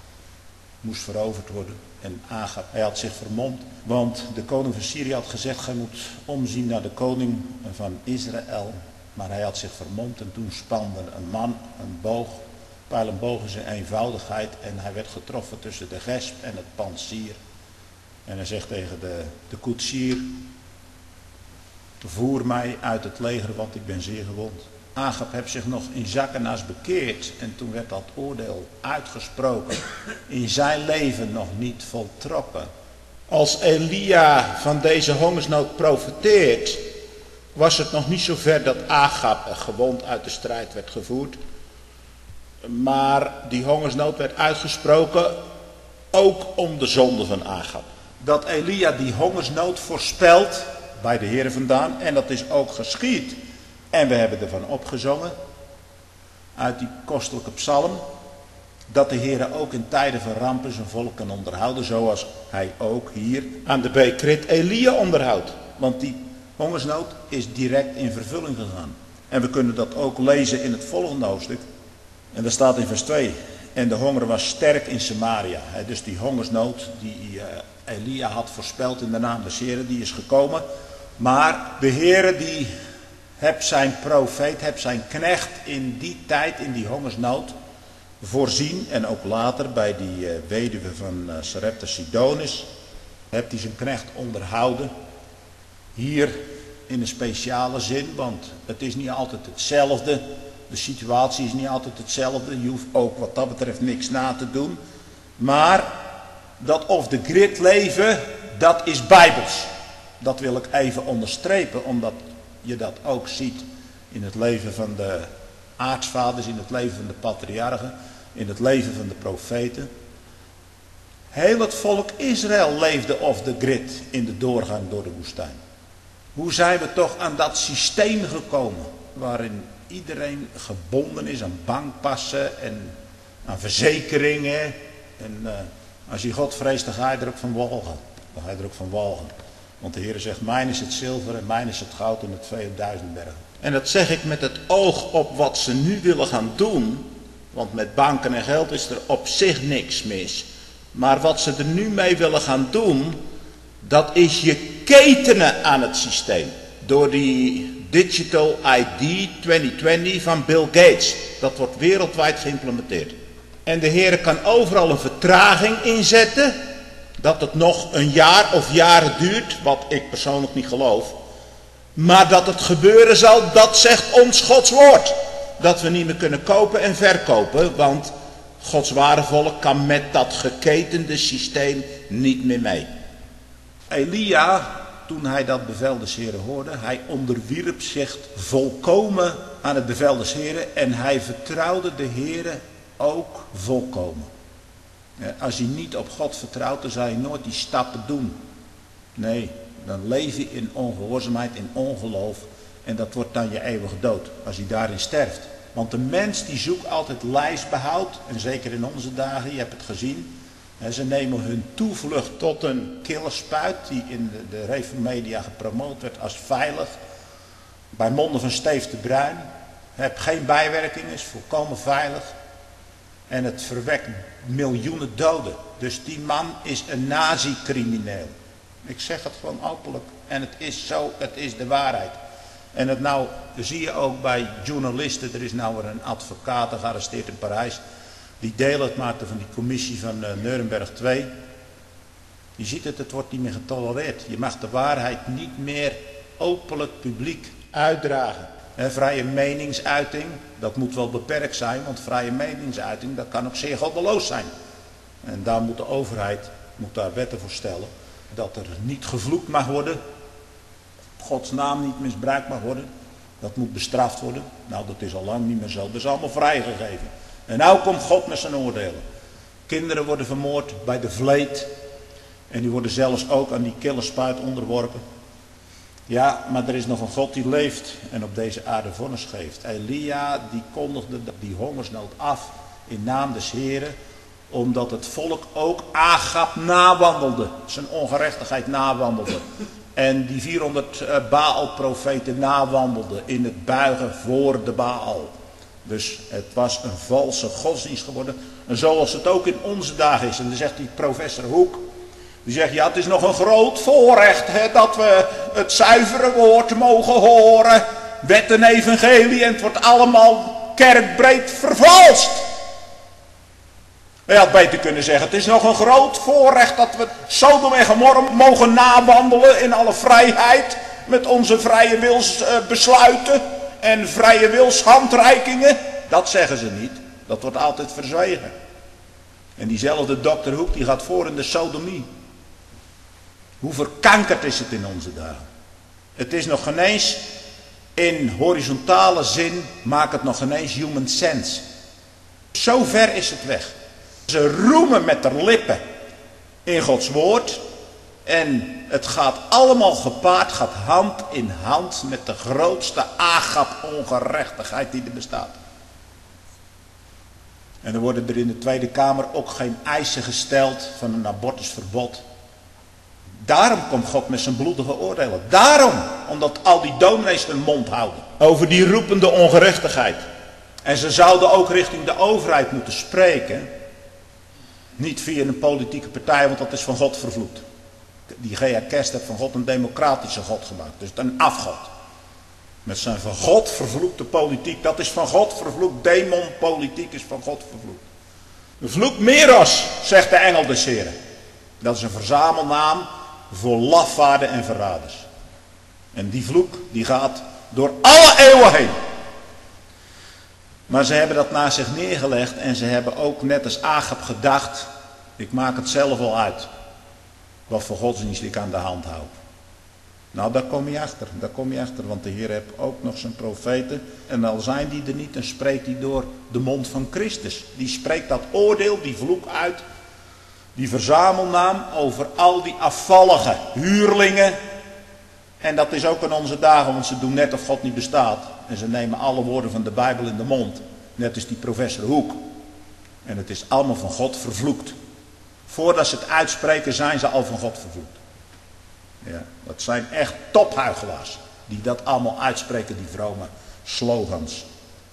moest veroverd worden. En Agab, hij had zich vermomd. Want de koning van Syrië had gezegd, gij moet omzien naar de koning van Israël. Maar hij had zich vermomd en toen spande een man een boog. Pijl en boog in zijn eenvoudigheid. En hij werd getroffen tussen de gesp en het pansier. En hij zegt tegen de, de koetsier, voer mij uit het leger, want ik ben zeer gewond. Agab heeft zich nog in Zakkenas bekeerd en toen werd dat oordeel uitgesproken. In zijn leven nog niet voltrokken. Als Elia van deze hongersnood profeteert, was het nog niet zo ver dat Agab gewond uit de strijd werd gevoerd. Maar die hongersnood werd uitgesproken ook om de zonde van Agab. Dat Elia die hongersnood voorspelt bij de Heere vandaan. En dat is ook geschied. En we hebben ervan opgezongen. Uit die kostelijke psalm. Dat de Heere ook in tijden van rampen zijn volk kan onderhouden. Zoals hij ook hier aan de beekrit Elia onderhoudt. Want die hongersnood is direct in vervulling gegaan. En we kunnen dat ook lezen in het volgende hoofdstuk. En daar staat in vers twee. En de honger was sterk in Samaria. Dus die hongersnood die Elia had voorspeld in de naam des Heren, die is gekomen. Maar de Heere die heb zijn profeet, heb zijn knecht in die tijd, in die hongersnood, voorzien. En ook later bij die weduwe van Sarepta Sidonis, heb hij zijn knecht onderhouden. Hier in een speciale zin, want het is niet altijd hetzelfde. De situatie is niet altijd hetzelfde. Je hoeft ook wat dat betreft niks na te doen. Maar dat off the grid leven, dat is bijbels. Dat wil ik even onderstrepen, omdat je dat ook ziet in het leven van de aartsvaders, in het leven van de patriarchen, in het leven van de profeten. Heel het volk Israël leefde off the grid in de doorgang door de woestijn. Hoe zijn we toch aan dat systeem gekomen, waarin iedereen gebonden is aan bankpassen en aan verzekeringen. En uh, als je God vreest, dan ga je er ook van walgen. Dan ga je er ook van walgen. Want de Heer zegt, mijn is het zilver en mijn is het goud en het vee op duizend bergen. En dat zeg ik met het oog op wat ze nu willen gaan doen. Want met banken en geld is er op zich niks mis. Maar wat ze er nu mee willen gaan doen, dat is je ketenen aan het systeem. Door die Digital I D twintig twintig van Bill Gates. Dat wordt wereldwijd geïmplementeerd. En de Heer kan overal een vertraging inzetten. Dat het nog een jaar of jaren duurt. Wat ik persoonlijk niet geloof. Maar dat het gebeuren zal, dat zegt ons Gods woord. Dat we niet meer kunnen kopen en verkopen. Want Gods ware volk kan met dat geketende systeem niet meer mee. Elia, toen hij dat bevel des Heren hoorde, hij onderwierp zich volkomen aan het bevel des Heren en hij vertrouwde de Heren ook volkomen. Als je niet op God vertrouwt, dan zal je nooit die stappen doen. Nee, dan leef je in ongehoorzaamheid, in ongeloof. En dat wordt dan je eeuwige dood, als je daarin sterft. Want de mens die zoekt altijd lijfsbehoud. En zeker in onze dagen, je hebt het gezien. Ze nemen hun toevlucht tot een killerspuit die in de, de Reformedia gepromoot werd als veilig. Bij monden van Steef de Bruin. Heb geen bijwerkingen, is volkomen veilig. En het verwekt miljoenen doden. Dus die man is een nazi-crimineel. Ik zeg het gewoon openlijk. En het is zo, het is de waarheid. En het nou zie je ook bij journalisten. Er is nou weer een advocaat gearresteerd in Parijs. Die deel uitmaakte van die commissie van uh, Nuremberg twee. Je ziet het, het wordt niet meer getolereerd. Je mag de waarheid niet meer openlijk publiek uitdragen. En vrije meningsuiting, dat moet wel beperkt zijn, want vrije meningsuiting, dat kan ook zeer goddeloos zijn. En daar moet de overheid moet daar wetten voor stellen. Dat er niet gevloekt mag worden. Gods naam niet misbruikt mag worden. Dat moet bestraft worden. Nou, dat is al lang niet meer zo. Dat is allemaal vrijgegeven. En nou komt God met zijn oordelen. Kinderen worden vermoord bij de vleet. En die worden zelfs ook aan die killerspuit onderworpen. Ja, maar er is nog een God die leeft en op deze aarde vonnis geeft. Elia die kondigde die hongersnood af in naam des Heren. Omdat het volk ook Agab nawandelde. Zijn ongerechtigheid nawandelde. En die vierhonderd Baal-profeten nawandelde in het buigen voor de Baal. Dus het was een valse godsdienst geworden. En zoals het ook in onze dagen is. En dan zegt die professor Hoek. Die zegt, ja, het is nog een groot voorrecht hè, dat we het zuivere woord mogen horen. Wet en evangelie en het wordt allemaal kerkbreed vervalst. Je had beter kunnen zeggen, het is nog een groot voorrecht dat we Sodom en Gomorra mogen nawandelen in alle vrijheid. Met onze vrije wilsbesluiten en vrije wilshandreikingen. Dat zeggen ze niet, dat wordt altijd verzwegen. En diezelfde dokter Hoek die gaat voor in de sodomie. Hoe verkankerd is het in onze dagen. Het is nog geen eens in horizontale zin, maakt het nog geen eens human sense. Zo ver is het weg. Ze roemen met de lippen in Gods woord. En het gaat allemaal gepaard, gaat hand in hand met de grootste Agab-ongerechtigheid die er bestaat. En er worden er in de Tweede Kamer ook geen eisen gesteld van een abortusverbod. Daarom komt God met zijn bloedige oordelen. Daarom, omdat al die dominees hun mond houden. Over die roepende ongerechtigheid. En ze zouden ook richting de overheid moeten spreken. Niet via een politieke partij, want dat is van God vervloekt. Die G H Kerst heeft van God een democratische God gemaakt. Dus een afgod. Met zijn van God vervloekte politiek. Dat is van God vervloekt. Demonpolitiek is van God vervloekt. Vloek Meros, zegt de engel des Heren. Dat is een verzamelnaam voor lafaarden en verraders. En die vloek die gaat door alle eeuwen heen. Maar ze hebben dat naast zich neergelegd en ze hebben ook net als Agab gedacht, ik maak het zelf wel uit. Wat voor godsdienst ik aan de hand hou. Nou, daar kom je achter, daar kom je achter, want de Heer heeft ook nog zijn profeten. En al zijn die er niet, dan spreekt hij door de mond van Christus. Die spreekt dat oordeel, die vloek uit. Die verzamelnaam over al die afvallige huurlingen. En dat is ook in onze dagen, want ze doen net of God niet bestaat. En ze nemen alle woorden van de Bijbel in de mond. Net als die professor Hoek. En het is allemaal van God vervloekt. Voordat ze het uitspreken zijn ze al van God vervloekt. Ja, dat zijn echt tophuigelaars. Die dat allemaal uitspreken, die vrome slogans.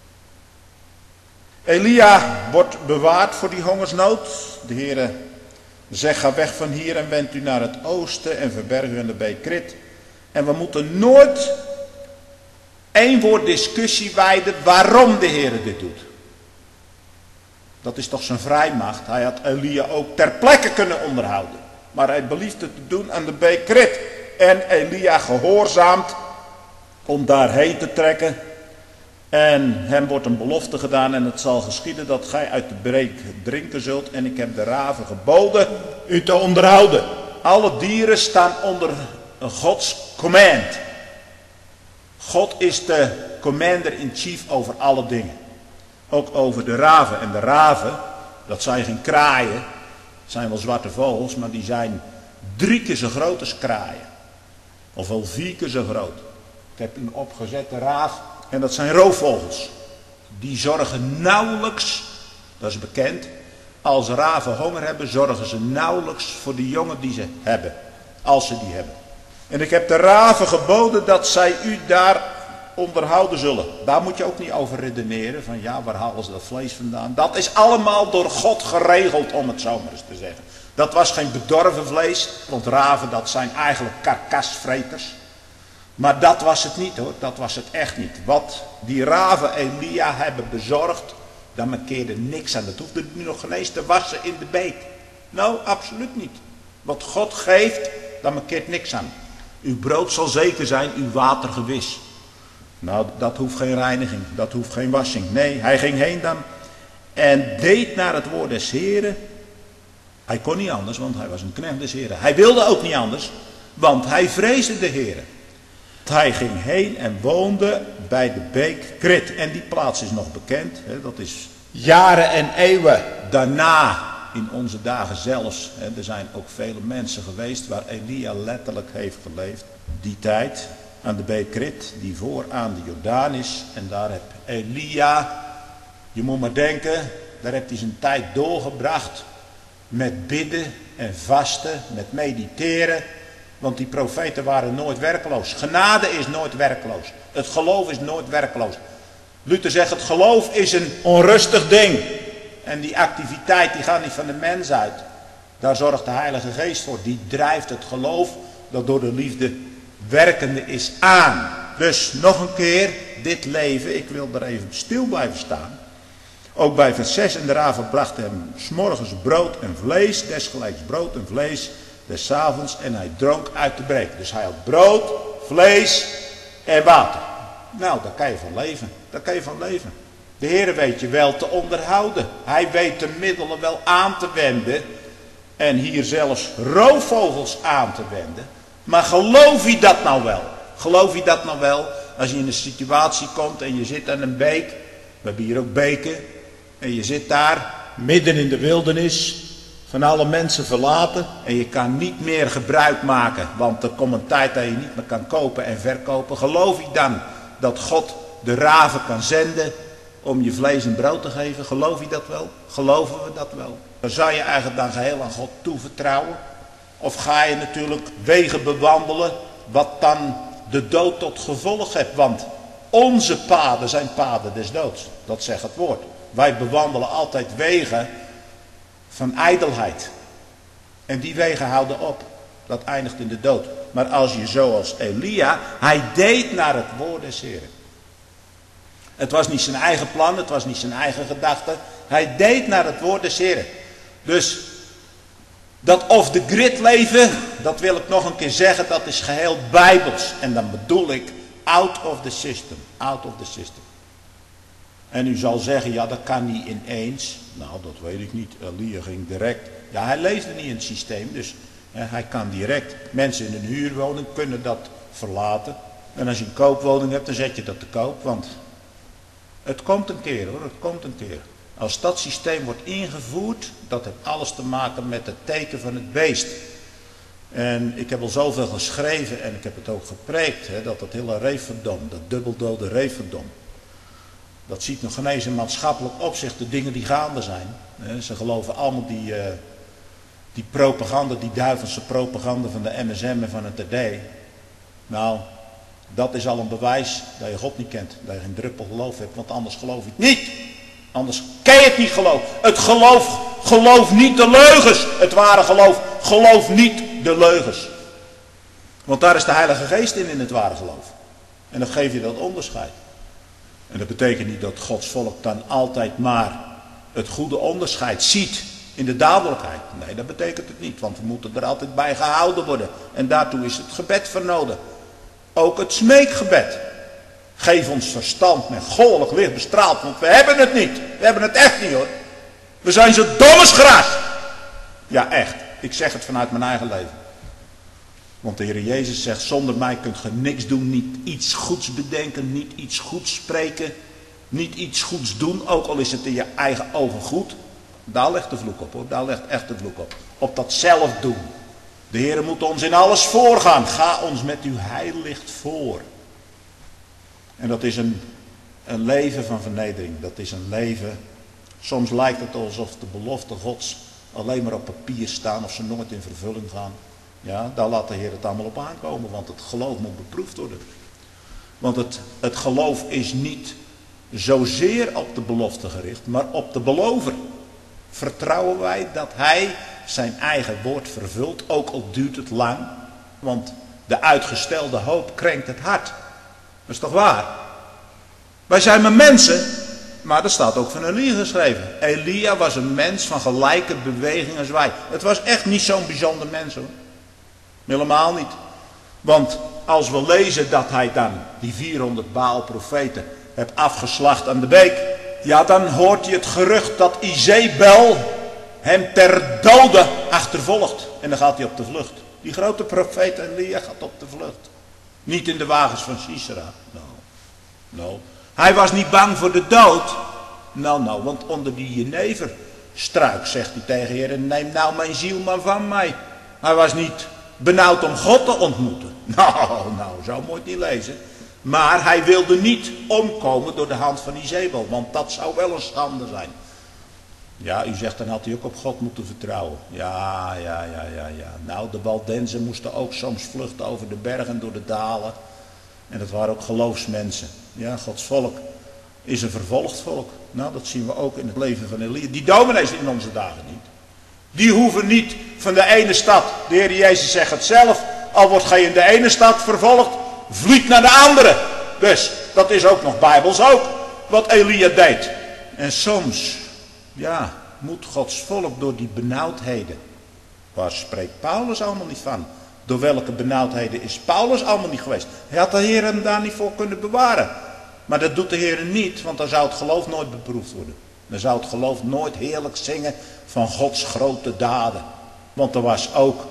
Elia wordt bewaard voor die hongersnood. De Heere zegt, ga weg van hier en wend u naar het oosten en verberg u aan de beek Krit. En we moeten nooit één woord discussie wijden waarom de Heere dit doet. Dat is toch zijn vrijmacht. Hij had Elia ook ter plekke kunnen onderhouden. Maar hij belieft het te doen aan de beek Krit. En Elia gehoorzaamt om daarheen te trekken. En hem wordt een belofte gedaan en het zal geschieden dat gij uit de beek drinken zult. En ik heb de raven geboden u te onderhouden. Alle dieren staan onder Gods command. God is de commander-in-chief over alle dingen. Ook over de raven. En de raven, dat zijn geen kraaien. Het zijn wel zwarte vogels, maar die zijn drie keer zo groot als kraaien. Of wel vier keer zo groot. Ik heb een opgezette raaf en dat zijn roofvogels. Die zorgen nauwelijks, dat is bekend, als raven honger hebben, zorgen ze nauwelijks voor de jongen die ze hebben. Als ze die hebben. En ik heb de raven geboden dat zij u daar onderhouden zullen. Daar moet je ook niet over redeneren. Van ja, waar halen ze dat vlees vandaan? Dat is allemaal door God geregeld, om het zo maar eens te zeggen. Dat was geen bedorven vlees. Want raven, dat zijn eigenlijk karkasvreters. Maar dat was het niet hoor. Dat was het echt niet. Wat die raven Elia hebben bezorgd, daar mankeerde niks aan. Dat hoefde nu nog geen eens te wassen in de beek. Nou, absoluut niet. Wat God geeft, daar mankeert niks aan. Uw brood zal zeker zijn, uw water gewis. Nou, dat hoeft geen reiniging, dat hoeft geen wassing. Nee, hij ging heen dan en deed naar het woord des Heren. Hij kon niet anders, want hij was een knecht des Heren. Hij wilde ook niet anders, want hij vreesde de Heren. Hij ging heen en woonde bij de beek Krit. En die plaats is nog bekend. Hè, dat is jaren en eeuwen daarna, in onze dagen zelfs. Hè, er zijn ook vele mensen geweest waar Elia letterlijk heeft geleefd. Die tijd aan de beek Krit, die voor aan de Jordaan is. En daar heb Elia, je moet maar denken, daar heeft hij zijn tijd doorgebracht. Met bidden en vasten, met mediteren. Want die profeten waren nooit werkloos. Genade is nooit werkloos. Het geloof is nooit werkloos. Luther zegt, het geloof is een onrustig ding. En die activiteit die gaat niet van de mens uit. Daar zorgt de Heilige Geest voor. Die drijft het geloof dat door de liefde werkende is aan. Dus nog een keer, dit leven, ik wil er even stil blijven staan. Ook bij vers zes, en de raven brachten hem 's morgens brood en vlees, desgelijks brood en vlees, des avonds, en hij dronk uit de beek. Dus hij had brood, vlees en water. Nou, daar kan je van leven. Daar kan je van leven. De Heer weet je wel te onderhouden. Hij weet de middelen wel aan te wenden. En hier zelfs roofvogels aan te wenden. Maar geloof je dat nou wel? Geloof je dat nou wel? Als je in een situatie komt en je zit aan een beek. We hebben hier ook beken. En je zit daar midden in de wildernis. Van alle mensen verlaten. En je kan niet meer gebruik maken. Want er komt een tijd dat je niet meer kan kopen en verkopen. Geloof je dan dat God de raven kan zenden om je vlees en brood te geven? Geloof je dat wel? Geloven we dat wel? Dan zou je eigenlijk dan geheel aan God toevertrouwen. Of ga je natuurlijk wegen bewandelen wat dan de dood tot gevolg heeft. Want onze paden zijn paden des doods. Dat zegt het woord. Wij bewandelen altijd wegen van ijdelheid. En die wegen houden op. Dat eindigt in de dood. Maar als je zoals Elia, hij deed naar het woord des Heren. Het was niet zijn eigen plan, het was niet zijn eigen gedachte. Hij deed naar het woord des Heren. Dus dat off the grid leven, dat wil ik nog een keer zeggen, dat is geheel bijbels. En dan bedoel ik out of the system. Out of the system. En u zal zeggen, ja dat kan niet ineens. Nou, dat weet ik niet. Elia ging direct. Ja, hij leefde niet in het systeem, dus ja, hij kan direct. Mensen in een huurwoning kunnen dat verlaten. En als je een koopwoning hebt, dan zet je dat te koop. Want het komt een keer hoor, het komt een keer. Als dat systeem wordt ingevoerd, dat heeft alles te maken met het teken van het beest. En ik heb al zoveel geschreven en ik heb het ook gepreekt, hè, dat dat hele referdom, dat dubbeldode referdom. Dat ziet nog geen eens in maatschappelijk opzicht de dingen die gaande zijn. Ze geloven allemaal die, uh, die propaganda, die duivelse propaganda van de M S M en van het T D. Nou, dat is al een bewijs dat je God niet kent. Dat je geen druppel geloof hebt, want anders geloof je het niet. Anders kan je het niet geloven. Het geloof, geloof niet de leugens. Het ware geloof, geloof niet de leugens. Want daar is de Heilige Geest in, in het ware geloof. En dan geef je dat onderscheid. En dat betekent niet dat Gods volk dan altijd maar het goede onderscheid ziet in de dadelijkheid. Nee, dat betekent het niet, want we moeten er altijd bij gehouden worden. En daartoe is het gebed voor nodig. Ook het smeekgebed. Geef ons verstand met goddelijk licht bestraald, want we hebben het niet. We hebben het echt niet hoor. We zijn zo dom als gras. Ja echt, ik zeg het vanuit mijn eigen leven. Want de Heer Jezus zegt, zonder mij kunt ge niks doen, niet iets goeds bedenken, niet iets goeds spreken, niet iets goeds doen, ook al is het in je eigen ogen goed. Daar ligt de vloek op hoor, daar ligt echt de vloek op. Op dat zelf doen. De Heer moet ons in alles voorgaan. Ga ons met uw heiligt voor. En dat is een, een leven van vernedering. Dat is een leven. Soms lijkt het alsof de beloften Gods alleen maar op papier staan. Of ze nooit in vervulling gaan. Ja, daar laat de Heer het allemaal op aankomen. Want het geloof moet beproefd worden. Want het, het geloof is niet zozeer op de belofte gericht. Maar op de belover. Vertrouwen wij dat hij zijn eigen woord vervult. Ook al duurt het lang. Want de uitgestelde hoop krenkt het hart. Dat is toch waar? Wij zijn maar mensen. Maar er staat ook van Elia geschreven. Elia was een mens van gelijke beweging als wij. Het was echt niet zo'n bijzonder mens hoor. Helemaal niet. Want als we lezen dat hij dan die vierhonderd Baal profeten hebt afgeslacht aan de beek. Ja, dan hoort je het gerucht dat Izebel hem ter dode achtervolgt. En dan gaat hij op de vlucht. Die grote profeet Elia gaat op de vlucht. Niet in de wagens van Sisera. Nou, nou. Hij was niet bang voor de dood. Nou, nou, want onder die jeneverstruik zegt hij tegen de Heer, neem nou mijn ziel maar van mij. Hij was niet benauwd om God te ontmoeten. Nou, nou, zo moet je het niet lezen. Maar hij wilde niet omkomen door de hand van Izebel, want dat zou wel een schande zijn. Ja, u zegt dan had hij ook op God moeten vertrouwen. Ja, ja, ja, ja, ja. Nou, de Waldenzen moesten ook soms vluchten over de bergen, door de dalen. En dat waren ook geloofsmensen. Ja, Gods volk is een vervolgd volk. Nou, dat zien we ook in het leven van Elia. Die dominees in onze dagen niet. Die hoeven niet van de ene stad, de Heer Jezus zegt het zelf, al wordt gij in de ene stad vervolgd, vlieg naar de andere. Dus, dat is ook nog bijbels ook, wat Elia deed. En soms, ja, moet Gods volk door die benauwdheden. Waar spreekt Paulus allemaal niet van? Door welke benauwdheden is Paulus allemaal niet geweest? Hij had de Heer hem daar niet voor kunnen bewaren. Maar dat doet de Heer niet, want dan zou het geloof nooit beproefd worden. Dan zou het geloof nooit heerlijk zingen van Gods grote daden. Want er was ook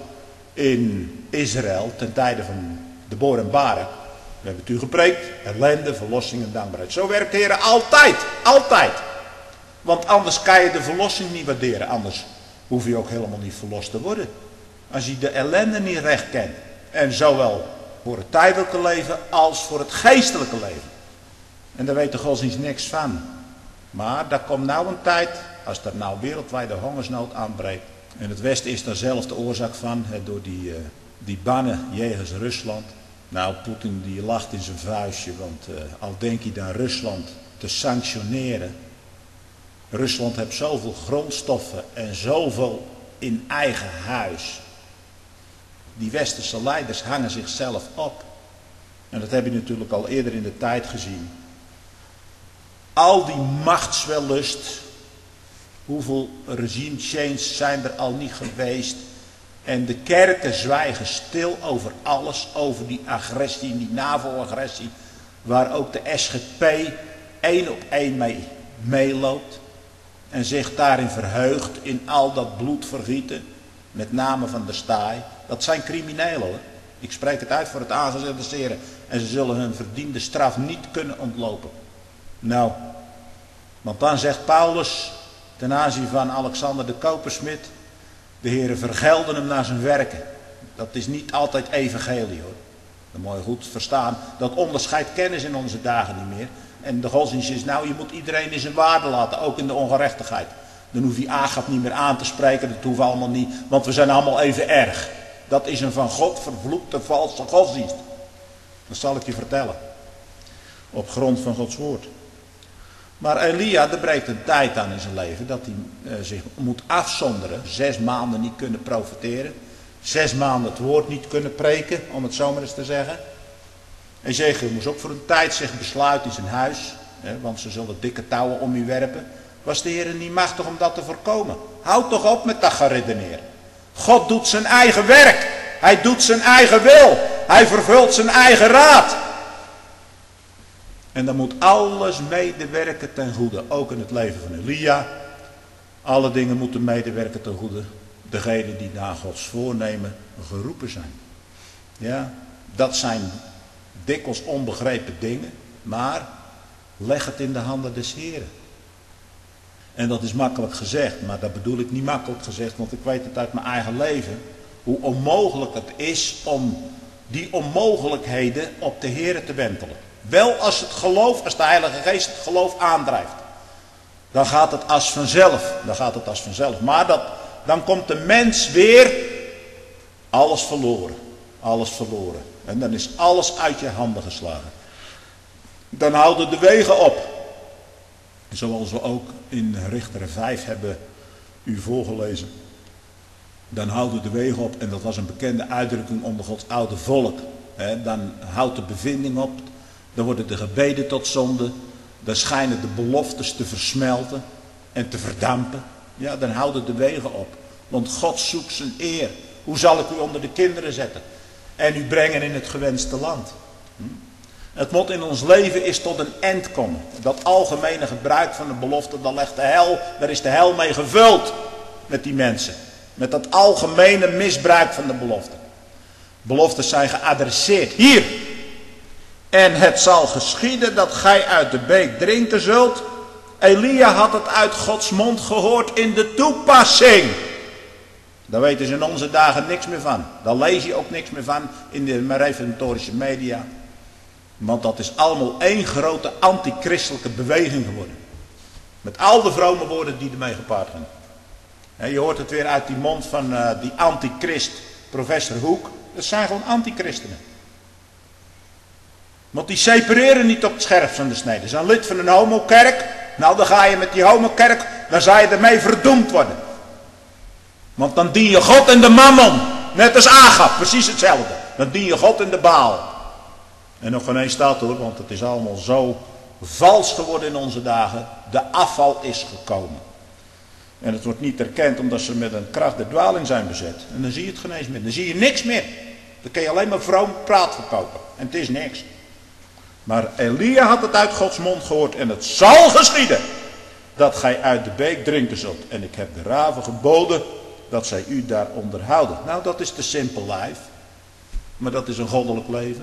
in Israël, ten tijde van Debora en Barak, we hebben het u gepreekt, ellende, verlossing en dankbaarheid. Zo werkt de Heer altijd, altijd. Want anders kan je de verlossing niet waarderen. Anders hoef je ook helemaal niet verlost te worden. Als je de ellende niet recht kent. En zowel voor het tijdelijke leven als voor het geestelijke leven. En daar weet de godsdienst niks van. Maar daar komt nou een tijd, als er nou wereldwijde hongersnood aanbreekt. En het Westen is daar zelf de oorzaak van, he, door die, uh, die bannen jegens Rusland. Nou, Poetin die lacht in zijn vuistje, want uh, al denk je dan Rusland te sanctioneren. Rusland heeft zoveel grondstoffen en zoveel in eigen huis. Die westerse leiders hangen zichzelf op. En dat heb je natuurlijk al eerder in de tijd gezien. Al die machtswellust. Hoeveel regime change zijn er al niet geweest. En de kerken zwijgen stil over alles. Over die agressie, die NAVO-agressie. Waar ook de S G P één op één mee meeloopt. En zich daarin verheugt in al dat bloedvergieten. Met name van de staai. Dat zijn criminelen hoor. Ik spreek het uit voor het aangezicht des Heren. En ze zullen hun verdiende straf niet kunnen ontlopen. Nou, want dan zegt Paulus ten aanzien van Alexander de Kopersmid. De Heren vergelden hem naar zijn werken. Dat is niet altijd evangelie hoor. Dat moet je goed verstaan. Dat onderscheid kennen ze in onze dagen niet meer. En de godsdienst is nou, je moet iedereen in zijn waarde laten. Ook in de ongerechtigheid. Dan hoef je Agab niet meer aan te spreken. Dat hoeft allemaal niet. Want we zijn allemaal even erg. Dat is een van God vervloekte valse godsdienst. Dat zal ik je vertellen. Op grond van Gods woord. Maar Elia, er breekt een tijd aan in zijn leven. Dat hij uh, zich moet afzonderen. Zes maanden niet kunnen profiteren. Zes maanden het woord niet kunnen preken. Om het zo maar eens te zeggen. Ezekiel moest ook voor een tijd zich besluiten in zijn huis. Hè, want ze zullen dikke touwen om u werpen. Was de Heer niet machtig om dat te voorkomen? Houd toch op met dat geredeneer. God doet zijn eigen werk. Hij doet zijn eigen wil. Hij vervult zijn eigen raad. En dan moet alles medewerken ten goede. Ook in het leven van Elia. Alle dingen moeten medewerken ten goede. Degenen die naar Gods voornemen geroepen zijn. Ja, dat zijn dikwijls onbegrepen dingen. Maar leg het in de handen des Heren. En dat is makkelijk gezegd, maar dat bedoel ik niet makkelijk gezegd, want ik weet het uit mijn eigen leven. Hoe onmogelijk het is om die onmogelijkheden op de Heer te wentelen. Wel als het geloof, als de Heilige Geest het geloof aandrijft. Dan gaat het als vanzelf. Dan gaat het als vanzelf. Maar dat, dan komt de mens weer alles verloren. Alles verloren. En dan is alles uit je handen geslagen. Dan houden de wegen op. Zoals we ook in Richteren vijf hebben u voorgelezen. Dan houden de wegen op. En dat was een bekende uitdrukking onder Gods oude volk. Dan houdt de bevinding op. Dan worden de gebeden tot zonde. Dan schijnen de beloftes te versmelten en te verdampen. Ja, dan houden de wegen op. Want God zoekt zijn eer. Hoe zal ik u onder de kinderen zetten? En u brengen in het gewenste land. Hm? Het moet in ons leven is tot een eind komen. Dat algemene gebruik van de belofte, daar, legt de hel, daar is de hel mee gevuld. Met die mensen. Met dat algemene misbruik van de belofte. Beloftes zijn geadresseerd. Hier. En het zal geschieden dat gij uit de beek drinken zult. Elia had het uit Gods mond gehoord in de toepassing. Daar weten ze in onze dagen niks meer van. Daar lees je ook niks meer van in de reformatorische media. Want dat is allemaal één grote antichristelijke beweging geworden. Met al de vrome woorden die ermee gepaard gaan. En je hoort het weer uit die mond van uh, die antichrist, professor Hoek. Dat zijn gewoon antichristenen. Want die separeren niet op het scherp van de snede. Ze zijn lid van een homokerk. Nou, dan ga je met die homokerk, dan zou je ermee verdoemd worden. Want dan dien je God en de mammon. Net als Agab, precies hetzelfde. Dan dien je God en de Baal. En nog geen eens staat hoor, want het is allemaal zo vals geworden in onze dagen. De afval is gekomen. En het wordt niet erkend omdat ze met een kracht der dwaling zijn bezet. En dan zie je het geen eens meer. Dan zie je niks meer. Dan kun je alleen maar vroom praat verkopen. En het is niks. Maar Elia had het uit Gods mond gehoord. En het zal geschieden dat gij uit de beek drinken zult. En ik heb de raven geboden dat zij u daar onderhouden. Nou, dat is de simple life. Maar dat is een goddelijk leven.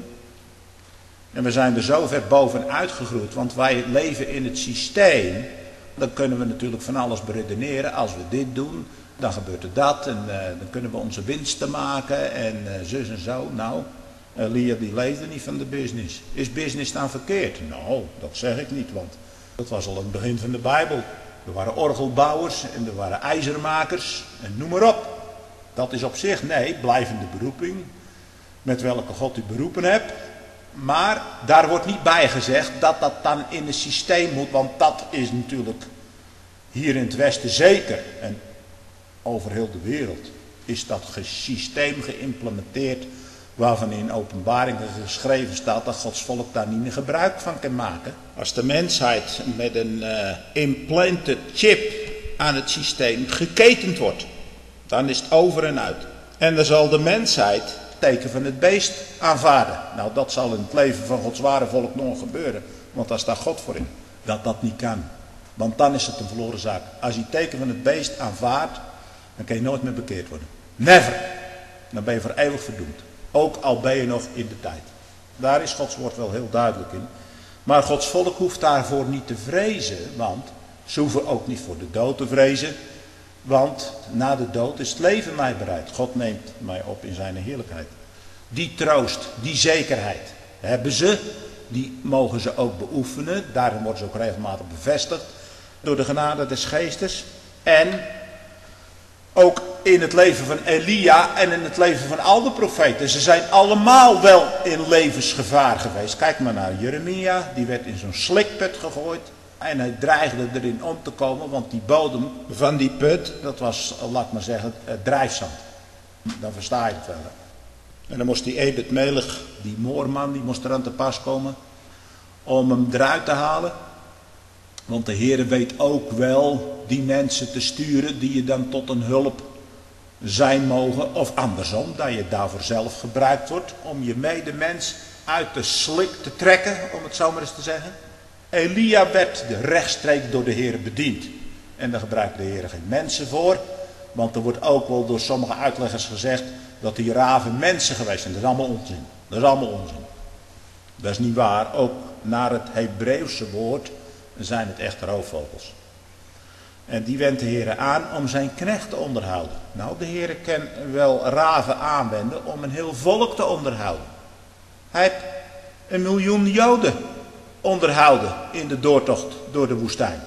En we zijn er zo ver bovenuit gegroeid. Want wij leven in het systeem. Dan kunnen we natuurlijk van alles beredeneren. Als we dit doen, dan gebeurt er dat. En uh, dan kunnen we onze winsten maken. En uh, zus en zo. Nou, Elia die leefde niet van de business. Is business dan verkeerd? Nou, dat zeg ik niet. Want dat was al het begin van de Bijbel. Er waren orgelbouwers en er waren ijzermakers. En noem maar op. Dat is op zich, nee, blijvende beroeping. Met welke God u beroepen hebt. Maar daar wordt niet bij gezegd dat dat dan in het systeem moet. Want dat is natuurlijk hier in het Westen zeker. En over heel de wereld is dat systeem geïmplementeerd. Waarvan in openbaringen geschreven staat dat Gods volk daar niet meer gebruik van kan maken. Als de mensheid met een uh, implanted chip aan het systeem geketend wordt. Dan is het over en uit. En dan zal de mensheid teken van het beest aanvaarden. Nou, dat zal in het leven van Gods ware volk nog gebeuren. Want daar staat God voor in. Dat dat niet kan. Want dan is het een verloren zaak. Als je het teken van het beest aanvaardt, dan kan je nooit meer bekeerd worden. Never. Dan ben je voor eeuwig verdoemd. Ook al ben je nog in de tijd. Daar is Gods woord wel heel duidelijk in. Maar Gods volk hoeft daarvoor niet te vrezen. Want ze hoeven ook niet voor de dood te vrezen. Want na de dood is het leven mij bereid. God neemt mij op in zijn heerlijkheid. Die troost, die zekerheid hebben ze. Die mogen ze ook beoefenen. Daarom worden ze ook regelmatig bevestigd. Door de genade des geestes. En ook in het leven van Elia en in het leven van al de profeten. Ze zijn allemaal wel in levensgevaar geweest. Kijk maar naar Jeremia. Die werd in zo'n slikput gegooid. En hij dreigde erin om te komen. Want die bodem van die put, dat was, laat ik maar zeggen, drijfzand. Dan versta je het wel. Hè? En dan moest die Ebed Melech, die moorman, die moest er aan te pas komen. Om hem eruit te halen. Want de Heere weet ook wel die mensen te sturen die je dan tot een hulp zijn mogen. Of andersom, dat je daarvoor zelf gebruikt wordt om je medemens uit de slik te trekken, om het zo maar eens te zeggen. Elia werd rechtstreeks door de Heere bediend. En daar gebruikt de Heere geen mensen voor. Want er wordt ook wel door sommige uitleggers gezegd dat die raven mensen geweest zijn. Dat is allemaal onzin. Dat is allemaal onzin. Dat is niet waar. Ook naar het Hebreeuwse woord zijn het echt roofvogels. En die wendt de Heer aan om zijn knecht te onderhouden. Nou, de Heer kan wel raven aanwenden om een heel volk te onderhouden. Hij heeft een miljoen Joden onderhouden in de doortocht door de woestijn.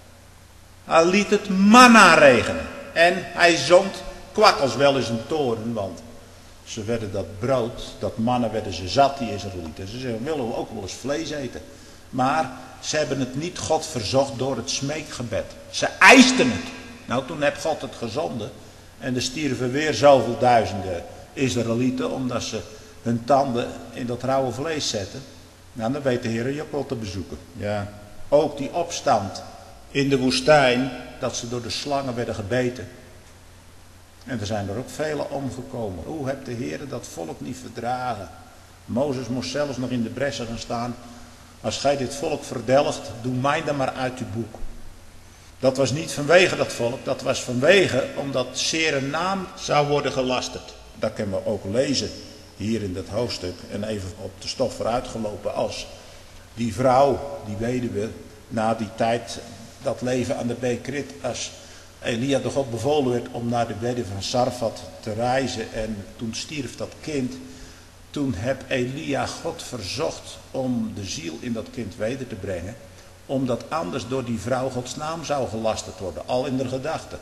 Hij liet het manna regenen. En hij zond kwakkels wel eens een toren, want ze werden dat brood, dat manna werden ze zat, die Israëlieten. Ze zeggen, willen we ook wel eens vlees eten. Maar ze hebben het niet God verzocht door het smeekgebed. Ze eisten het. Nou, toen heeft God het gezonden. En er stierven weer zoveel duizenden Israëlieten, omdat ze hun tanden in dat rauwe vlees zetten. Nou, dan weet de Heer je ook wel te bezoeken. Ja. Ook die opstand in de woestijn, dat ze door de slangen werden gebeten. En er zijn er ook velen omgekomen. Hoe heeft de Heer dat volk niet verdragen? Mozes moest zelfs nog in de bressen gaan staan. Als gij dit volk verdelgt, doe mij dan maar uit uw boek. Dat was niet vanwege dat volk, dat was vanwege omdat zere naam zou worden gelasterd. Dat kunnen we ook lezen hier in dat hoofdstuk. En even op de stof vooruitgelopen als die vrouw, die weduwe, na die tijd dat leven aan de Beekrit, als Elia door God bevolen werd om naar de weduwe van Sarfat te reizen en toen stierf dat kind. Toen heb Elia God verzocht om de ziel in dat kind weder te brengen. Omdat anders door die vrouw Gods naam zou gelasterd worden. Al in de gedachten.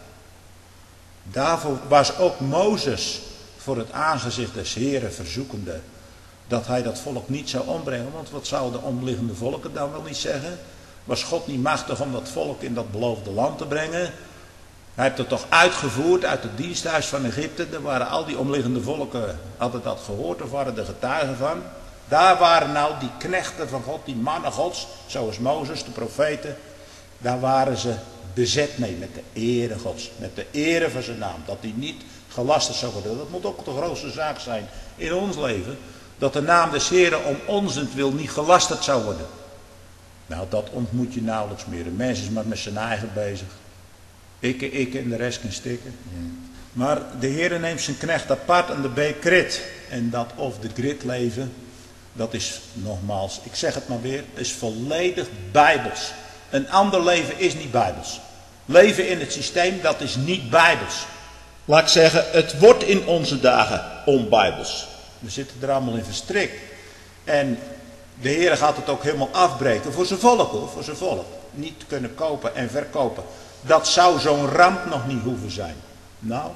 Daarvoor was ook Mozes voor het aangezicht des Heren verzoekende. Dat hij dat volk niet zou ombrengen. Want wat zouden de omliggende volken dan wel niet zeggen? Was God niet machtig om dat volk in dat beloofde land te brengen? Hij heeft het toch uitgevoerd uit het diensthuis van Egypte. Daar waren al die omliggende volken, hadden dat gehoord of waren er getuigen van. Daar waren nou die knechten van God, die mannen Gods, zoals Mozes, de profeten. Daar waren ze bezet mee met de ere Gods, met de ere van zijn naam. Dat die niet gelasterd zou worden. Dat moet ook de grootste zaak zijn in ons leven. Dat de naam des Heren om onzentwil niet gelasterd zou worden. Nou, dat ontmoet je nauwelijks meer. De mens is maar met zijn eigen bezig. Ikke, ikke en de rest kan stikken. Ja. Maar de Heer neemt zijn knecht apart aan de Beekrit. En dat of de grid leven, dat is nogmaals, ik zeg het maar weer, is volledig bijbels. Een ander leven is niet bijbels. Leven in het systeem, dat is niet bijbels. Laat ik zeggen, het wordt in onze dagen onbijbels. We zitten er allemaal in verstrikt. En de Heer gaat het ook helemaal afbreken voor zijn volk hoor, voor zijn volk. Niet kunnen kopen en verkopen. Dat zou zo'n ramp nog niet hoeven zijn. Nou,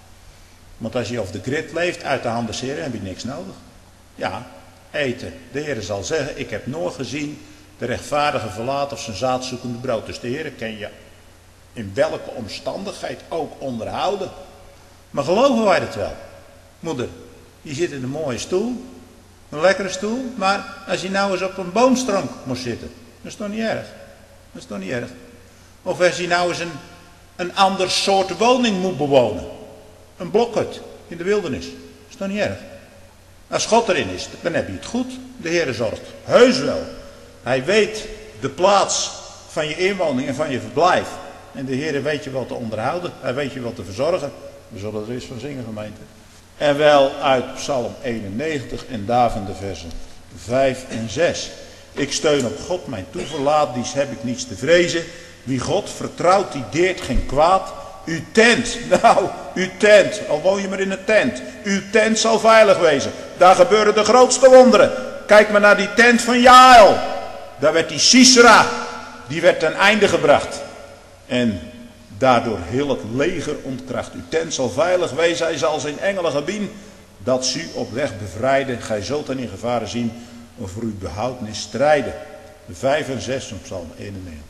want als je op de grid leeft, uit de hand des Heren, heb je niks nodig. Ja, eten. De Heer zal zeggen, ik heb nooit gezien de rechtvaardige verlaten of zijn zaadzoekende brood. Dus de Heer kan je in welke omstandigheid ook onderhouden. Maar geloven wij dat wel? Moeder, je zit in een mooie stoel, een lekkere stoel, maar als je nou eens op een boomstronk moest zitten, dat is toch niet erg? Dat is toch niet erg? Of als je nou eens een, een ander soort woning moet bewonen. Een blokhut in de wildernis. Dat is toch niet erg? Als God erin is, dan heb je het goed. De Heer zorgt heus wel. Hij weet de plaats van je inwoning en van je verblijf. En de Heer weet je wel te onderhouden. Hij weet je wel te verzorgen. We zullen er eens van zingen, gemeente. En wel uit Psalm eenennegentig en daarvan de versen vijf en zes. Ik steun op God, mijn toeverlaat, dies heb ik niets te vrezen. Wie God vertrouwt, die deert geen kwaad. Uw tent, nou, uw tent, al woon je maar in een tent. Uw tent zal veilig wezen. Daar gebeuren de grootste wonderen. Kijk maar naar die tent van Jael. Daar werd die Sisera, die werd ten einde gebracht. En daardoor heel het leger ontkracht. Uw tent zal veilig wezen, hij zal zijn engelen gebieden. Dat ze u op weg bevrijden. Gij zult dan in gevaren zien of voor uw behoudnis strijden. De vijf en zes van Psalm eenennegentig.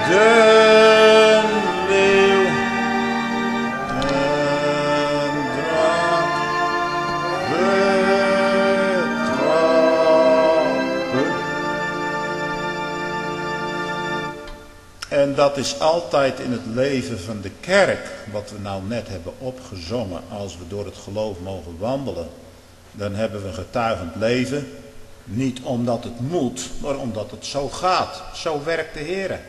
de leeuw en draak betrappen. En dat is altijd in het leven van de kerk, wat we nou net hebben opgezongen. Als we door het geloof mogen wandelen, dan hebben we een getuigend leven. Niet omdat het moet, maar omdat het zo gaat. Zo werkt de Heer.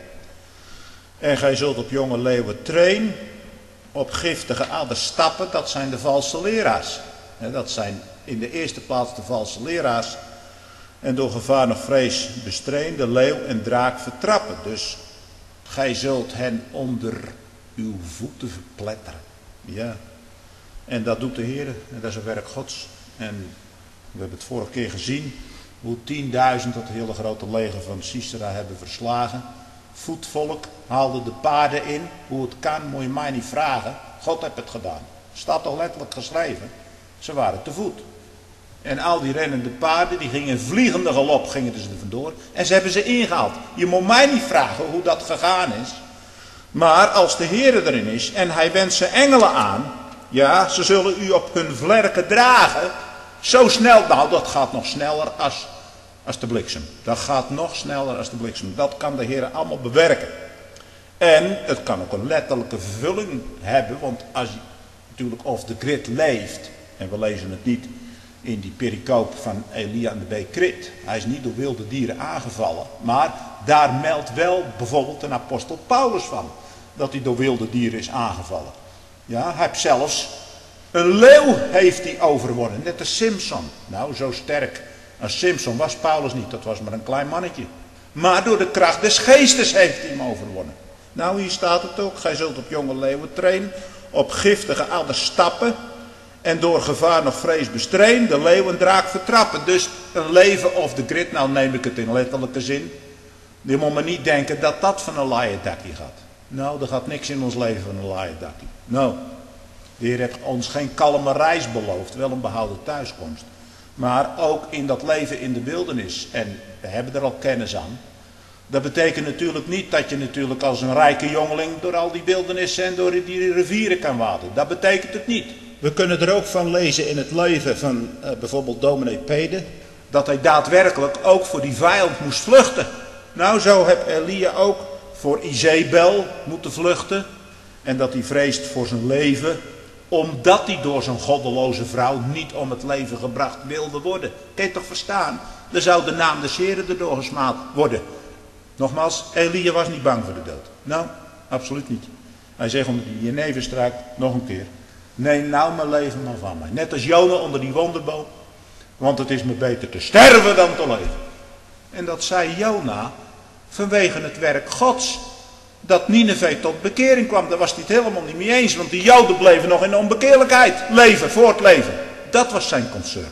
En gij zult op jonge leeuwen trainen, op giftige adders stappen. Dat zijn de valse leraars. Dat zijn in de eerste plaats de valse leraars. En door gevaar nog vrees bestreen, de leeuw en draak vertrappen. Dus gij zult hen onder uw voeten verpletteren. Ja. En dat doet de Heer. En dat is een werk Gods. En we hebben het vorige keer gezien. Hoe tienduizend dat hele grote leger van Sisera hebben verslagen. Voetvolk haalde de paarden in. Hoe het kan, moet je mij niet vragen. God heeft het gedaan. Staat toch letterlijk geschreven. Ze waren te voet. En al die rennende paarden, die gingen vliegende galop, gingen ze er vandoor. En ze hebben ze ingehaald. Je moet mij niet vragen hoe dat gegaan is. Maar als de Heer erin is en hij wenst zijn engelen aan. Ja, ze zullen u op hun vlerken dragen. Zo snel, nou dat gaat nog sneller als, als de bliksem. Dat gaat nog sneller als de bliksem. Dat kan de Heer allemaal bewerken. En het kan ook een letterlijke vervulling hebben. Want als je natuurlijk off the grid leeft. En we lezen het niet in die pericoop van Elia en de beek Krit. Hij is niet door wilde dieren aangevallen. Maar daar meldt wel bijvoorbeeld een apostel Paulus van. Dat hij door wilde dieren is aangevallen. Ja, hij heeft zelfs een leeuw heeft hij overwonnen. Net als Simson. Nou, zo sterk als Simson was Paulus niet. Dat was maar een klein mannetje. Maar door de kracht des geestes heeft hij hem overwonnen. Nou, hier staat het ook. Gij zult op jonge leeuwen trainen. Op giftige adders stappen. En door gevaar nog vrees bestreen. De leeuw en draak vertrappen. Dus een leven off the grid. Nou neem ik het in letterlijke zin. Je moet maar niet denken dat dat van een laaie dakkie gaat. Nou, er gaat niks in ons leven van een laaie dakkie. Nou. De Heer heeft ons geen kalme reis beloofd, wel een behouden thuiskomst. Maar ook in dat leven in de wildernis. En we hebben er al kennis aan. Dat betekent natuurlijk niet dat je natuurlijk als een rijke jongeling door al die wildernissen en door die rivieren kan waden. Dat betekent het niet. We kunnen er ook van lezen in het leven van uh, bijvoorbeeld dominee Pede. Dat hij daadwerkelijk ook voor die vijand moest vluchten. Nou, zo heeft Elia ook voor Izebel moeten vluchten. En dat hij vreest voor zijn leven. Omdat hij door zijn goddeloze vrouw niet om het leven gebracht wilde worden. Kun je toch verstaan? Dan zou de naam des Heren erdoor gesmaad worden. Nogmaals, Elia was niet bang voor de dood. Nou, absoluut niet. Hij zegt onder die jeneverstruik nog een keer. Neem nou mijn leven maar van mij. Net als Jona onder die wonderboom. Want het is me beter te sterven dan te leven. En dat zei Jona vanwege het werk Gods. Dat Nineve tot bekering kwam, daar was hij het helemaal niet mee eens. Want die Joden bleven nog in onbekeerlijkheid leven, voortleven. Dat was zijn concern.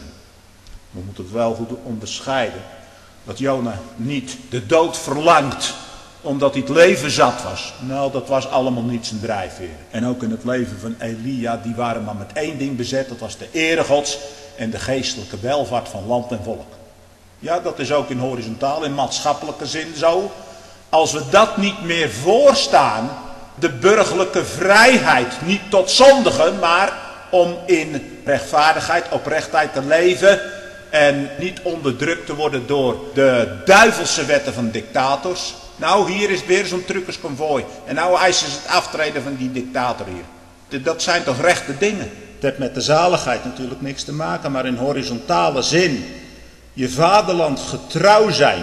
We moeten het wel goed onderscheiden. Dat Jona niet de dood verlangt, omdat hij het leven zat was. Nou, dat was allemaal niet zijn drijfveer. En ook in het leven van Elia, die waren maar met één ding bezet. Dat was de ere Gods en de geestelijke welvaart van land en volk. Ja, dat is ook in horizontaal, in maatschappelijke zin zo. Als we dat niet meer voorstaan, de burgerlijke vrijheid, niet tot zondigen, maar om in rechtvaardigheid, oprechtheid te leven en niet onderdrukt te worden door de duivelse wetten van dictators. Nou, hier is weer zo'n truckersconvooi en nou eisen ze het aftreden van die dictator hier. Dat zijn toch rechte dingen. Het heeft met de zaligheid natuurlijk niks te maken, maar in horizontale zin je vaderland getrouw zijn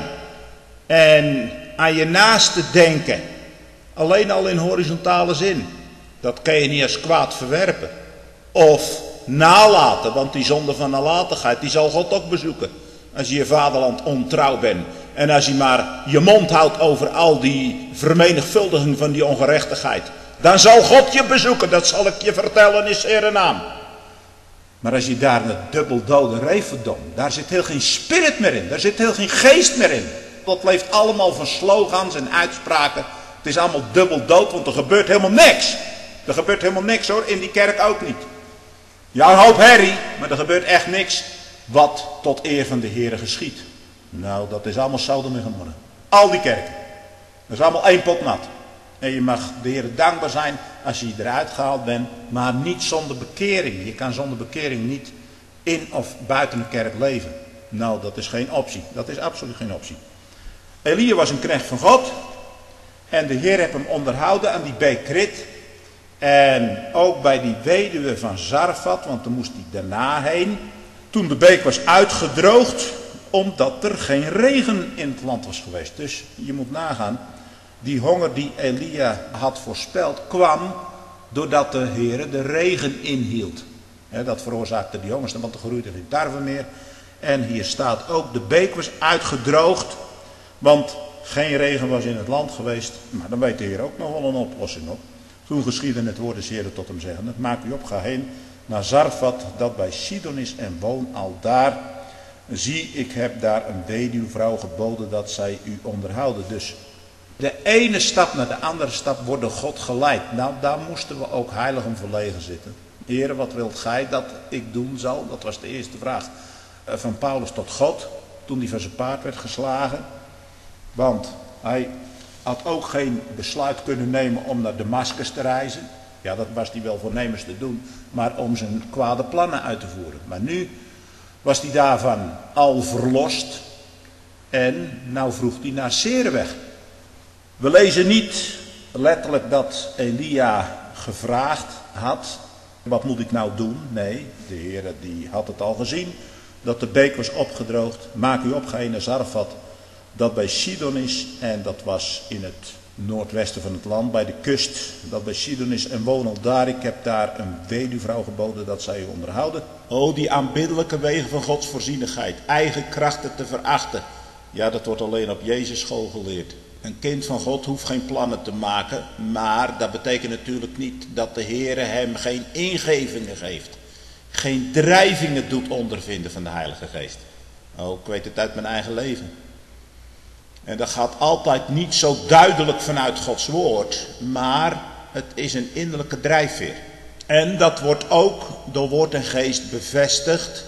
en aan je naaste denken. Alleen al in horizontale zin. Dat kan je niet als kwaad verwerpen. Of nalaten, want die zonde van nalatigheid, die zal God ook bezoeken. Als je je vaderland ontrouw bent. En als je maar je mond houdt over al die vermenigvuldiging van die ongerechtigheid. Dan zal God je bezoeken, dat zal ik je vertellen in Zijn naam. Maar als je daar een dubbeldode reefverdom, daar zit heel geen spirit meer in. Daar zit heel geen geest meer in. Dat leeft allemaal van slogans en uitspraken. Het is allemaal dubbel dood, want er gebeurt helemaal niks. Er gebeurt helemaal niks hoor, in die kerk ook niet. Ja, een hoop herrie, maar er gebeurt echt niks wat tot eer van de Heere geschiet. Nou, dat is allemaal Sodom en Gomorra. Al die kerken. Dat is allemaal één pot nat. En je mag de Heer dankbaar zijn als je eruit gehaald bent, maar niet zonder bekering. Je kan zonder bekering niet in of buiten de kerk leven. Nou, dat is geen optie. Dat is absoluut geen optie. Elia was een knecht van God. En de Heer heeft hem onderhouden aan die beek Krit. En ook bij die weduwe van Zarfat, want dan moest hij daarna heen. Toen de beek was uitgedroogd, omdat er geen regen in het land was geweest. Dus je moet nagaan, die honger die Elia had voorspeld, kwam doordat de Heer de regen inhield. He, dat veroorzaakte die hongersnood, want er groeide geen tarwe meer. En hier staat ook, de beek was uitgedroogd, want geen regen was in het land geweest. Maar dan weet de Heer ook nog wel een oplossing op. Toen geschiedde het woord des Heeren tot hem zeggen, maak u op, ga heen naar Zarfat, dat bij Sidon is, en woon al daar. Zie, ik heb daar een weduwvrouw geboden dat zij u onderhouden. Dus de ene stap naar de andere stap wordt door God geleid. Nou, daar moesten we ook heilig om verlegen zitten. Heere, wat wilt gij dat ik doen zal? Dat was de eerste vraag van Paulus tot God, toen hij van zijn paard werd geslagen. Want hij had ook geen besluit kunnen nemen om naar Damascus te reizen. Ja, dat was hij wel voornemens te doen, maar om zijn kwade plannen uit te voeren. Maar nu was hij daarvan al verlost en nou vroeg hij naar Serenweg. We lezen niet letterlijk dat Elia gevraagd had, wat moet ik nou doen? Nee, de Heer die had het al gezien, dat de beek was opgedroogd. Maak u op, ga je naar Zarfat, dat bij Sidon is, en dat was in het noordwesten van het land, bij de kust, dat bij Sidon is, en woon al daar. Ik heb daar een weduwvrouw geboden dat zij u onderhouden. O, die aanbiddelijke wegen van Gods voorzienigheid, eigen krachten te verachten. Ja, dat wordt alleen op Jezus school geleerd. Een kind van God hoeft geen plannen te maken, maar dat betekent natuurlijk niet dat de Heer hem geen ingevingen geeft. Geen drijvingen doet ondervinden van de Heilige Geest. Oh, ik weet het uit mijn eigen leven. En dat gaat altijd niet zo duidelijk vanuit Gods woord, maar het is een innerlijke drijfveer. En dat wordt ook door woord en geest bevestigd,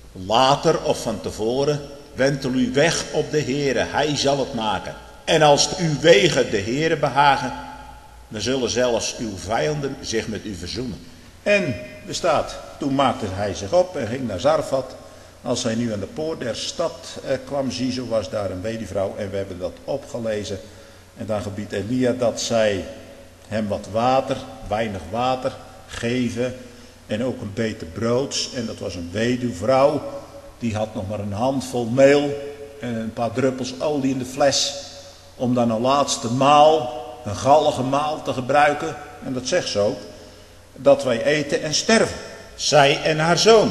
later of van tevoren. Wentel u weg op de Heere, hij zal het maken. En als uw wegen de Heere behagen, dan zullen zelfs uw vijanden zich met u verzoenen. En er staat, toen maakte hij zich op en ging naar Zarfat. Als hij nu aan de poort der stad eh, kwam, zie, zo was daar een weduwvrouw, en we hebben dat opgelezen. En dan gebiedt Elia dat zij hem wat water, weinig water, geven en ook een beetje broods. En dat was een weduwvrouw, die had nog maar een handvol meel en een paar druppels olie in de fles, om dan een laatste maal, een gallige maal te gebruiken. En dat zegt ze ook, dat wij eten en sterven. Zij en haar zoon.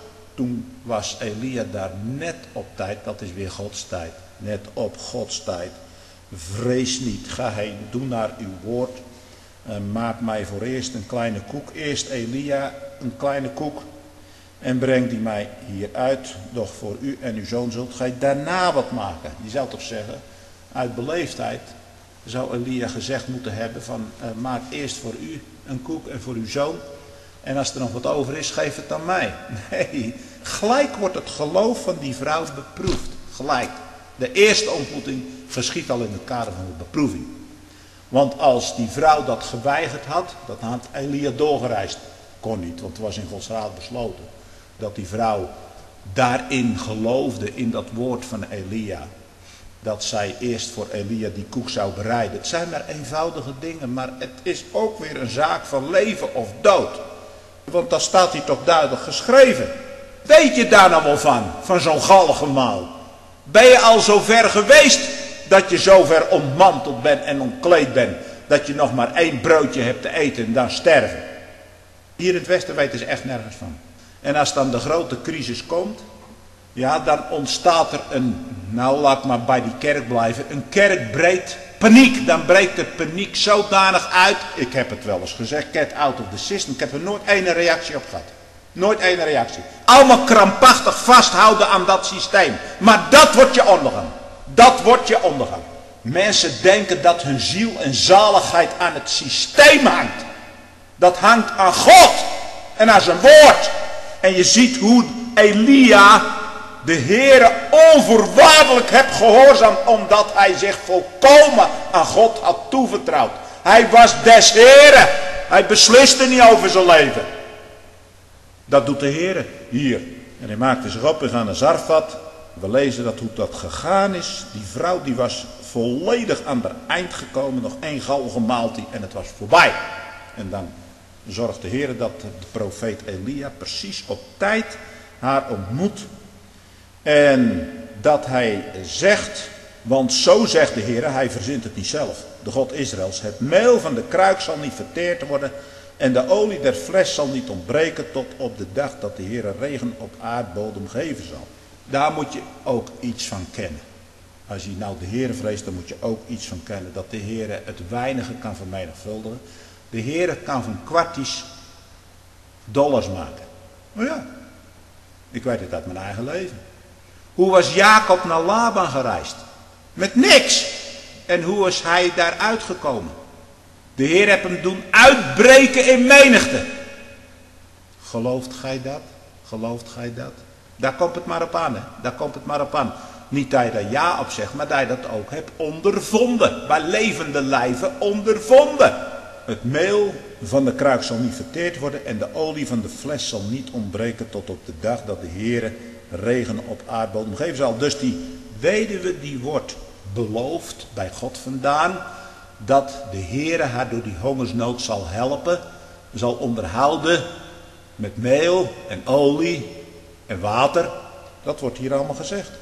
Toen was Elia daar net op tijd, dat is weer Gods tijd. Net op Gods tijd. Vrees niet, ga heen, doe naar uw woord. En maak mij voor eerst een kleine koek. Eerst Elia een kleine koek. En breng die mij hier uit. Doch voor u en uw zoon zult gij daarna wat maken. Je zou toch zeggen, uit beleefdheid zou Elia gezegd moeten hebben van uh, maak eerst voor u een koek en voor uw zoon. En als er nog wat over is, geef het aan mij. Nee, gelijk wordt het geloof van die vrouw beproefd. Gelijk. De eerste ontmoeting geschiet al in het kader van de beproeving. Want als die vrouw dat geweigerd had, dat had Elia doorgereisd. Kon niet, want het was in Gods raad besloten. Dat die vrouw daarin geloofde, in dat woord van Elia. Dat zij eerst voor Elia die koek zou bereiden. Het zijn maar eenvoudige dingen, maar het is ook weer een zaak van leven of dood. Want daar staat hier toch duidelijk geschreven. Weet je daar nou wel van, van zo'n gallige maal? Ben je al zo ver geweest dat je zo ver ontmanteld bent en ontkleed bent, dat je nog maar één broodje hebt te eten en dan sterven? Hier in het Westen weten ze echt nergens van. En als dan de grote crisis komt, ja, dan ontstaat er een, nou laat ik maar bij die kerk blijven, een kerkbreed paniek. Dan breekt de paniek zodanig uit. Ik heb het wel eens gezegd, get out of the system. Ik heb er nooit één reactie op gehad. Nooit één reactie. Allemaal krampachtig vasthouden aan dat systeem. Maar dat wordt je ondergang. Dat wordt je ondergang. Mensen denken dat hun ziel en zaligheid aan het systeem hangt. Dat hangt aan God en aan zijn woord. En je ziet hoe Elia de Heere onvoorwaardelijk heeft gehoorzaamd, omdat hij zich volkomen aan God had toevertrouwd. Hij was des Heren. Hij besliste niet over zijn leven. Dat doet de Heer hier. En hij maakte zich op en gaan naar Zarfat. We lezen dat hoe dat gegaan is. Die vrouw die was volledig aan het eind gekomen. Nog één galgenmaaltijd en het was voorbij. En dan zorgt de Heer dat de profeet Elia precies op tijd haar ontmoet. En dat hij zegt, want zo zegt de Heer, hij verzint het niet zelf. De God Israëls, het meel van de kruik zal niet verteerd worden. En de olie der fles zal niet ontbreken tot op de dag dat de Heer regen op aardbodem geven zal. Daar moet je ook iets van kennen. Als je nou de Heer vreest, dan moet je ook iets van kennen. Dat de Heer het weinige kan vermenigvuldigen. De Heer kan van kwartjes dollars maken. Maar ja, ik weet het uit mijn eigen leven. Hoe was Jacob naar Laban gereisd? Met niks. En hoe is hij daar uitgekomen? De Heer heeft hem doen uitbreken in menigte. Gelooft gij dat? Gelooft gij dat? Daar komt het maar op aan. Hè? Daar komt het maar op aan. Niet dat je daar ja op zegt, maar dat je dat ook hebt ondervonden. Bij levende lijven ondervonden. Het meel van de kruik zal niet verteerd worden en de olie van de fles zal niet ontbreken tot op de dag dat de Heer regen op aardbodem geven zal. Dus die weduwe die wordt beloofd bij God vandaan dat de Heer haar door die hongersnood zal helpen, zal onderhouden met meel en olie en water. Dat wordt hier allemaal gezegd.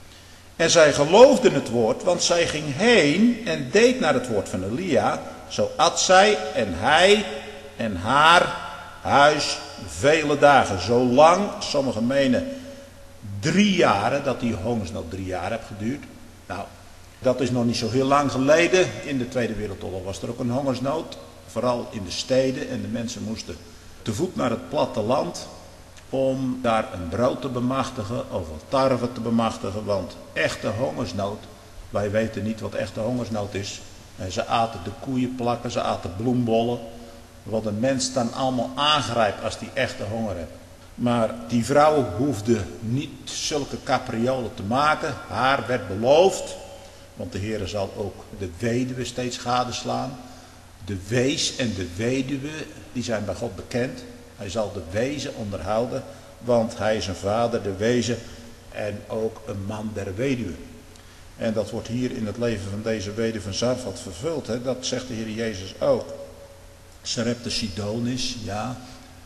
En zij geloofde het woord, want zij ging heen en deed naar het woord van Elia. Zo at zij en hij en haar huis vele dagen. Zolang, sommigen menen drie jaren, dat die hongersnood drie jaar heeft geduurd. Nou, dat is nog niet zo heel lang geleden. In de Tweede Wereldoorlog was er ook een hongersnood. Vooral in de steden en de mensen moesten te voet naar het platteland om daar een brood te bemachtigen of wat tarwe te bemachtigen. Want echte hongersnood, wij weten niet wat echte hongersnood is. En ze aten de koeienplakken, ze aten bloembollen. Wat een mens dan allemaal aangrijpt als die echte honger heeft. Maar die vrouw hoefde niet zulke capriolen te maken. Haar werd beloofd, want de Heer zal ook de weduwe steeds gadeslaan. De wees en de weduwe, die zijn bij God bekend. Hij zal de wezen onderhouden, want hij is een vader, de wezen en ook een man der weduwe. En dat wordt hier in het leven van deze weduwe van Zarfat vervuld. Hè? Dat zegt de Heer Jezus ook. Sarepta Sidonis, ja.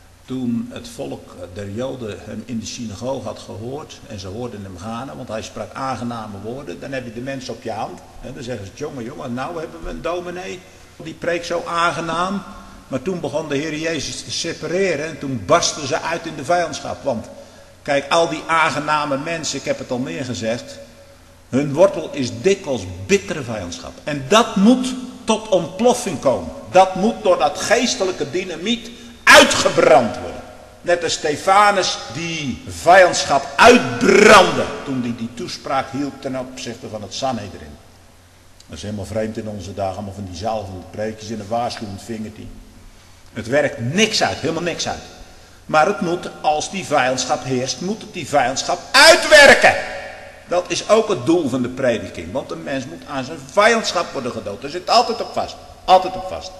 Toen het volk der Joden hem in de synagoge had gehoord en ze hoorden hem gaan, want hij sprak aangename woorden, dan heb je de mensen op je hand. En dan zeggen ze, jongen, jongen, nou hebben we een dominee, die preekt zo aangenaam. Maar toen begon de Heer Jezus te separeren en toen barstten ze uit in de vijandschap. Want kijk, al die aangename mensen, ik heb het al meer gezegd, hun wortel is dikwijls bittere vijandschap. En dat moet tot ontploffing komen. Dat moet door dat geestelijke dynamiet uitgebrand worden. Net als Stefanus die vijandschap uitbrandde toen hij die toespraak hield ten opzichte van het Sanhedrin. Dat is helemaal vreemd in onze dagen, allemaal van die zalvende preekjes in een waarschuwend vingertje. Het werkt niks uit, helemaal niks uit. Maar het moet, als die vijandschap heerst, moet het die vijandschap uitwerken. Dat is ook het doel van de prediking. Want een mens moet aan zijn vijandschap worden gedood. Daar zit altijd op vast. Altijd op vast.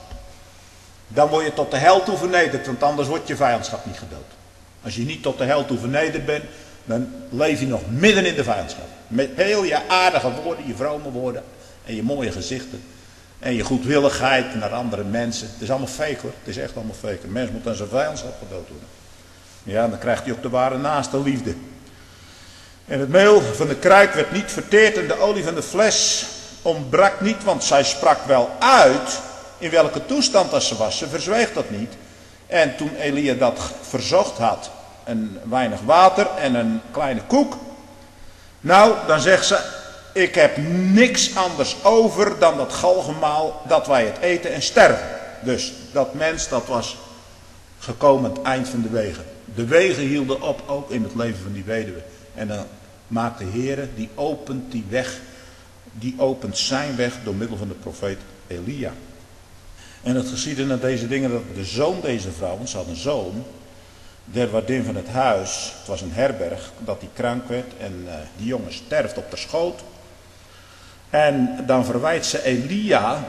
Dan word je tot de hel toe vernederd, want anders wordt je vijandschap niet gedood. Als je niet tot de hel toe vernederd bent, dan leef je nog midden in de vijandschap. Met heel je aardige woorden, je vrome woorden en je mooie gezichten. En je goedwilligheid naar andere mensen. Het is allemaal fake hoor, het is echt allemaal fake. Een mens moet aan zijn vijandschap gedood worden. Ja, dan krijgt hij ook de ware naaste liefde. En het meel van de kruik werd niet verteerd en de olie van de fles ontbrak niet, want zij sprak wel uit in welke toestand dat ze was. Ze verzweeg dat niet. En toen Elia dat verzocht had, een weinig water en een kleine koek. Nou, dan zegt ze, ik heb niks anders over dan dat galgenmaal dat wij het eten en sterven. Dus dat mens, dat was gekomen aan het eind van de wegen. De wegen hielden op, ook in het leven van die weduwe. En dan maakt de Heer, die opent die weg, die opent zijn weg door middel van de profeet Elia. En het geschiedde naar deze dingen dat de zoon deze vrouw, want ze had een zoon, der waardin van het huis, het was een herberg, dat die krank werd en uh, die jongen sterft op de schoot. En dan verwijt ze Elia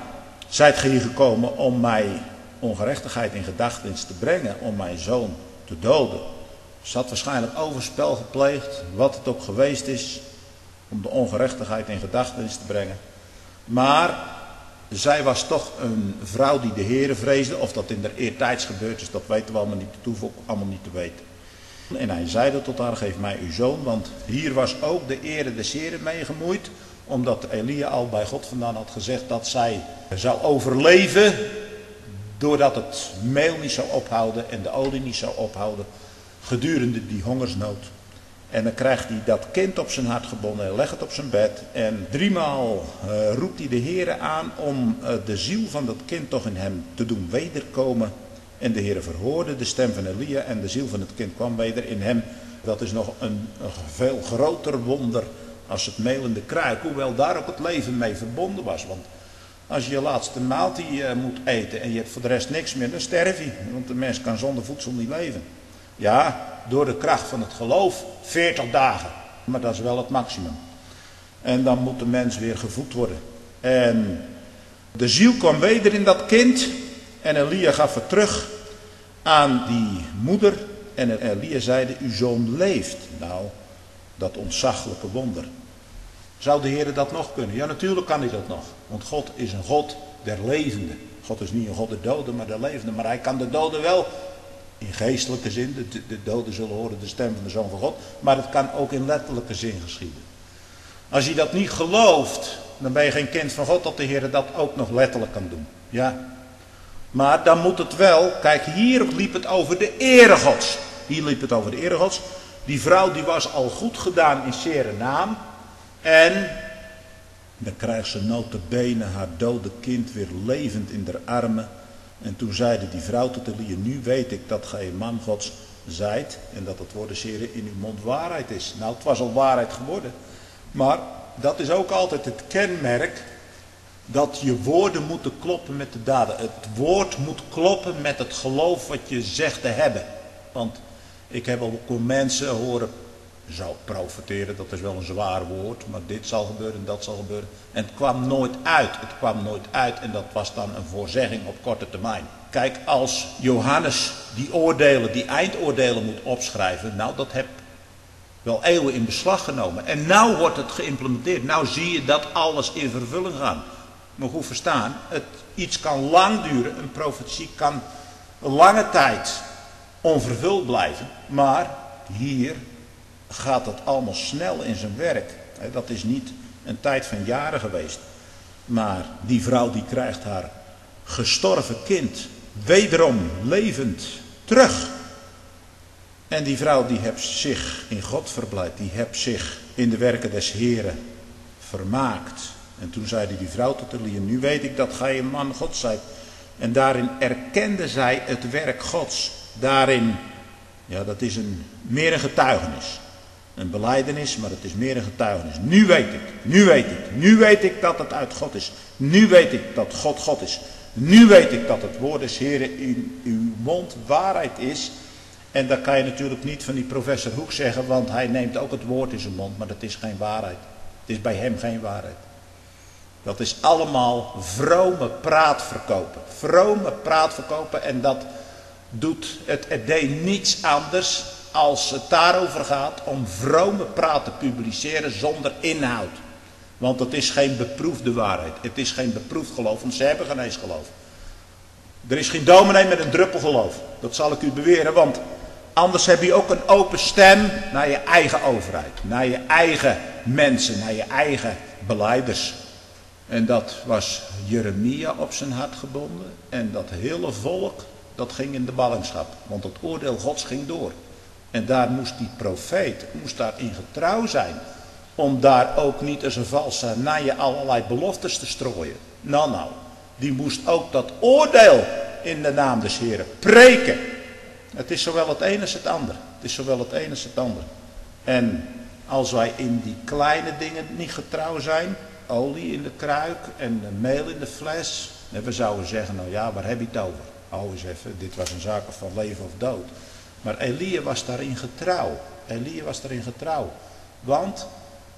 zijt ge hier gekomen om mij ongerechtigheid in gedachtenis te brengen, om mijn zoon te doden. Ze had waarschijnlijk overspel gepleegd, wat het ook geweest is, om de ongerechtigheid in gedachtenis te brengen. Maar zij was toch een vrouw die de Heere vreesde. Of dat in der eertijds gebeurd is, dat weten we allemaal niet. Dat hoeven we ook allemaal niet te weten. En hij zeide tot haar, geef mij uw zoon, want hier was ook de ere des Heren mee gemoeid. Omdat Elia al bij God vandaan had gezegd dat zij zou overleven. Doordat het meel niet zou ophouden en de olie niet zou ophouden. Gedurende die hongersnood. En dan krijgt hij dat kind op zijn hart gebonden, hij legt het op zijn bed. En driemaal uh, roept hij de Heere aan om uh, de ziel van dat kind toch in hem te doen wederkomen. En de Heere verhoorde de stem van Elia en de ziel van het kind kwam weder in hem. Dat is nog een, een veel groter wonder als het meel in de kruik. Hoewel daar ook het leven mee verbonden was. Want als je je laatste maaltijd uh, moet eten en je hebt voor de rest niks meer, dan sterf je. Want de mens kan zonder voedsel niet leven. Ja, door de kracht van het geloof, veertig dagen. Maar dat is wel het maximum. En dan moet de mens weer gevoed worden. En de ziel kwam weder in dat kind. En Elia gaf het terug aan die moeder. En Elia zeide, uw zoon leeft. Nou, dat ontzaglijke wonder. Zou de Heer dat nog kunnen? Ja, natuurlijk kan hij dat nog. Want God is een God der levenden. God is niet een God der doden, maar der levenden. Maar hij kan de doden wel... In geestelijke zin, de, de doden zullen horen de stem van de Zoon van God. Maar het kan ook in letterlijke zin geschieden. Als je dat niet gelooft, dan ben je geen kind van God dat de Heer dat ook nog letterlijk kan doen. Ja. Maar dan moet het wel, kijk hier liep het over de ere Gods. Hier liep het over de ere Gods. Die vrouw die was al goed gedaan in zere naam. En dan krijgt ze nota bene haar dode kind weer levend in de armen. En toen zeide die vrouw tot Elia, nu weet ik dat gij een man Gods zijt en dat het woord des Heren in uw mond waarheid is. Nou, het was al waarheid geworden. Maar dat is ook altijd het kenmerk dat je woorden moeten kloppen met de daden. Het woord moet kloppen met het geloof wat je zegt te hebben. Want ik heb al mensen horen, zou profeteren, dat is wel een zwaar woord, maar dit zal gebeuren en dat zal gebeuren. En het kwam nooit uit, het kwam nooit uit en dat was dan een voorzegging op korte termijn. Kijk, als Johannes die oordelen, die eindoordelen moet opschrijven, nou dat heb wel eeuwen in beslag genomen. En nou wordt het geïmplementeerd, nou zie je dat alles in vervulling gaan. Maar goed verstaan, het, iets kan lang duren, een profetie kan een lange tijd onvervuld blijven, maar hier gaat het allemaal snel in zijn werk. Dat is niet een tijd van jaren geweest. Maar die vrouw die krijgt haar gestorven kind wederom levend terug. En die vrouw die heeft zich in God verblijd. Die heeft zich in de werken des Heren vermaakt. En toen zeide die vrouw tot Elia, nu weet ik dat gij een man Gods zijt. En daarin erkende zij het werk Gods. Daarin, ja dat is een, meer een getuigenis. Een belijdenis, maar het is meer een getuigenis. Nu weet ik, nu weet ik, nu weet ik dat het uit God is. Nu weet ik dat God God is. Nu weet ik dat het woord des Heren in uw mond waarheid is. En dat kan je natuurlijk niet van die professor Hoek zeggen, want hij neemt ook het woord in zijn mond, maar dat is geen waarheid. Het is bij hem geen waarheid. Dat is allemaal vrome praat verkopen. Vrome praat verkopen en dat doet het, het deed niets anders als het daarover gaat om vrome praat te publiceren zonder inhoud. Want het is geen beproefde waarheid. Het is geen beproefd geloof, want ze hebben geen eens geloof. Er is geen dominee met een druppel geloof. Dat zal ik u beweren, want anders heb je ook een open stem naar je eigen overheid. Naar je eigen mensen, naar je eigen belijders. En dat was Jeremia op zijn hart gebonden. En dat hele volk, dat ging in de ballingschap. Want het oordeel Gods ging door. En daar moest die profeet, moest daarin getrouw zijn. Om daar ook niet als een valse naar je allerlei beloftes te strooien. Nou nou, die moest ook dat oordeel in de naam des Heren preken. Het is zowel het een als het ander. Het is zowel het een als het ander. En als wij in die kleine dingen niet getrouw zijn, olie in de kruik en meel in de fles, en we zouden zeggen, nou ja, waar heb je het over? Oh eens even, dit was een zaak van leven of dood. Maar Elia was daarin getrouw. Elia was daarin getrouw. Want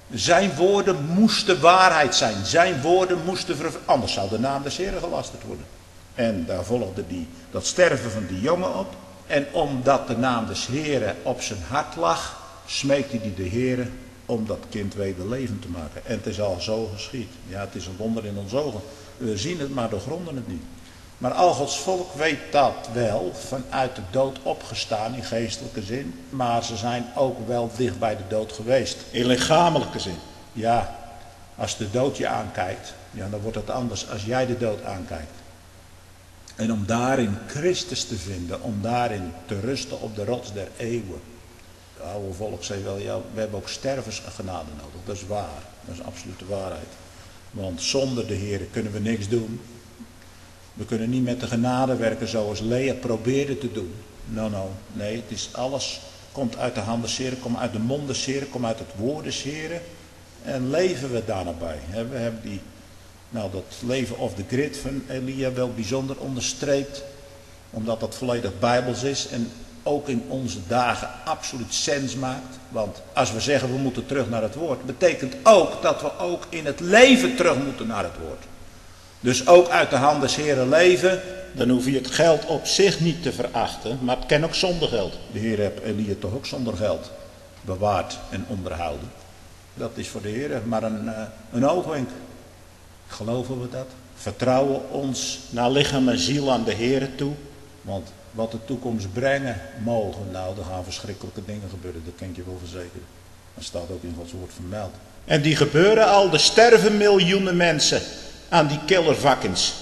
Zijn woorden moesten waarheid zijn. Zijn woorden moesten vervullen. Anders zou de naam des Heren gelasterd worden. En daar volgde die, dat sterven van die jongen op. En omdat de naam des Heren op zijn hart lag, smeekte hij de Heren om dat kind weder levend te maken. En het is al zo geschied. Ja, het is een wonder in ons ogen. We zien het, maar doorgronden het niet. Maar al Gods volk weet dat wel, vanuit de dood opgestaan in geestelijke zin. Maar ze zijn ook wel dicht bij de dood geweest. In lichamelijke zin. Ja, als de dood je aankijkt, ja, dan wordt het anders als jij de dood aankijkt. En om daarin Christus te vinden, om daarin te rusten op de rots der eeuwen. De oude volk zei wel, ja, we hebben ook stervensgenade nodig. Dat is waar, dat is absolute waarheid. Want zonder de Heer kunnen we niks doen. We kunnen niet met de genade werken zoals Lea probeerde te doen. No, no, nee, het is alles, komt uit de hand des Heren, komt uit de mond des Heren, komt uit het woord des Heren. En leven we daar bij. We hebben die, nou, dat leven off the grid van Elia wel bijzonder onderstreept. Omdat dat volledig bijbels is en ook in onze dagen absoluut sens maakt. Want als we zeggen we moeten terug naar het woord, betekent ook dat we ook in het leven terug moeten naar het woord. Dus ook uit de hand des Heren leven. Dan hoef je het geld op zich niet te verachten, maar het kan ook zonder geld. De Heer heeft Elia toch ook zonder geld bewaard en onderhouden. Dat is voor de Heer maar een, uh, een oogwenk. Geloven we dat? Vertrouwen ons naar lichaam en ziel aan de Heer toe. Want wat de toekomst brengen mogen, nou, er gaan verschrikkelijke dingen gebeuren. Dat kan ik je wel verzekeren. Dat staat ook in Gods woord vermeld. En die gebeuren al, er sterven miljoenen mensen aan die killervakkens.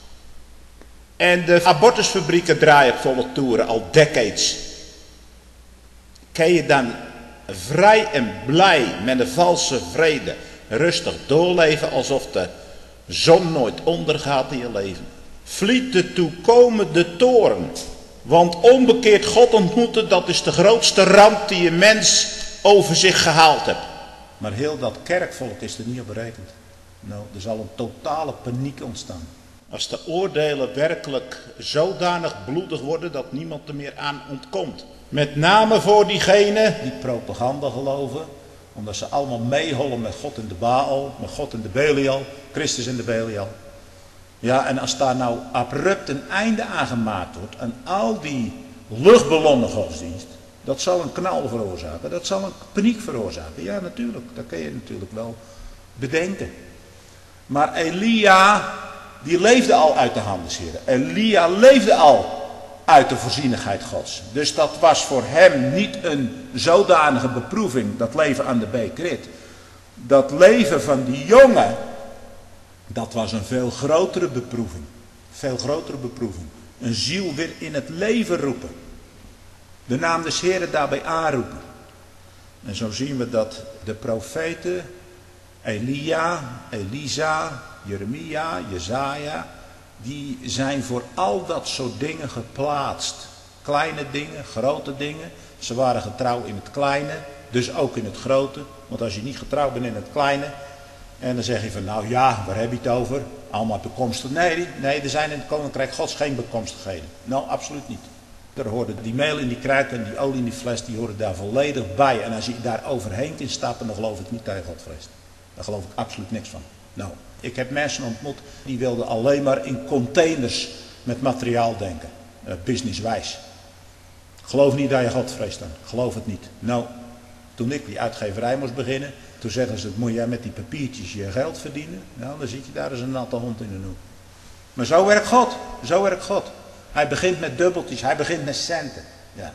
En de abortusfabrieken draaien op volle toeren al decades. Kan je dan vrij en blij met een valse vrede rustig doorleven alsof de zon nooit ondergaat in je leven? Vliet de toekomende toorn. Want onbekeerd God ontmoeten, dat is de grootste ramp die een mens over zich gehaald hebt. Maar heel dat kerkvolk is er niet op berekend. Nou, er zal een totale paniek ontstaan. Als de oordelen werkelijk zodanig bloedig worden dat niemand er meer aan ontkomt. Met name voor diegenen die propaganda geloven. Omdat ze allemaal meehollen met God in de Baal, met God in de Belial, Christus in de Belial. Ja, en als daar nou abrupt een einde aan gemaakt wordt aan al die luchtballonnen godsdienst. Dat zal een knal veroorzaken, dat zal een paniek veroorzaken. Ja, natuurlijk, dat kun je natuurlijk wel bedenken. Maar Elia, die leefde al uit de hand des Heren. Elia leefde al uit de voorzienigheid Gods. Dus dat was voor hem niet een zodanige beproeving, dat leven aan de Bekrit. Dat leven van die jongen, dat was een veel grotere beproeving. Veel grotere beproeving. Een ziel weer in het leven roepen. De naam des Heren daarbij aanroepen. En zo zien we dat de profeten, Elia, Elisa, Jeremia, Jezaja, die zijn voor al dat soort dingen geplaatst. Kleine dingen, grote dingen. Ze waren getrouw in het kleine, dus ook in het grote. Want als je niet getrouw bent in het kleine, en dan zeg je van, nou ja, waar heb je het over? Allemaal bekomstigheden. Nee, nee, er zijn in het Koninkrijk Gods geen bekomstigheden. Nou, absoluut niet. Er hoorden die meel in die kruik en die olie in die fles, die horen daar volledig bij. En als je daar overheen kunt stappen, dan geloof ik niet dat je God vreest. Daar geloof ik absoluut niks van. Nou, ik heb mensen ontmoet, die wilden alleen maar in containers met materiaal denken. Uh, businesswijs. Geloof niet dat je God vreest dan. Geloof het niet. Nou, toen ik die uitgeverij moest beginnen, toen zeggen ze, moet jij met die papiertjes je geld verdienen? Nou, dan zit je daar als een natte hond in de hoek. Maar zo werkt God. Zo werkt God. Hij begint met dubbeltjes, hij begint met centen. Ja.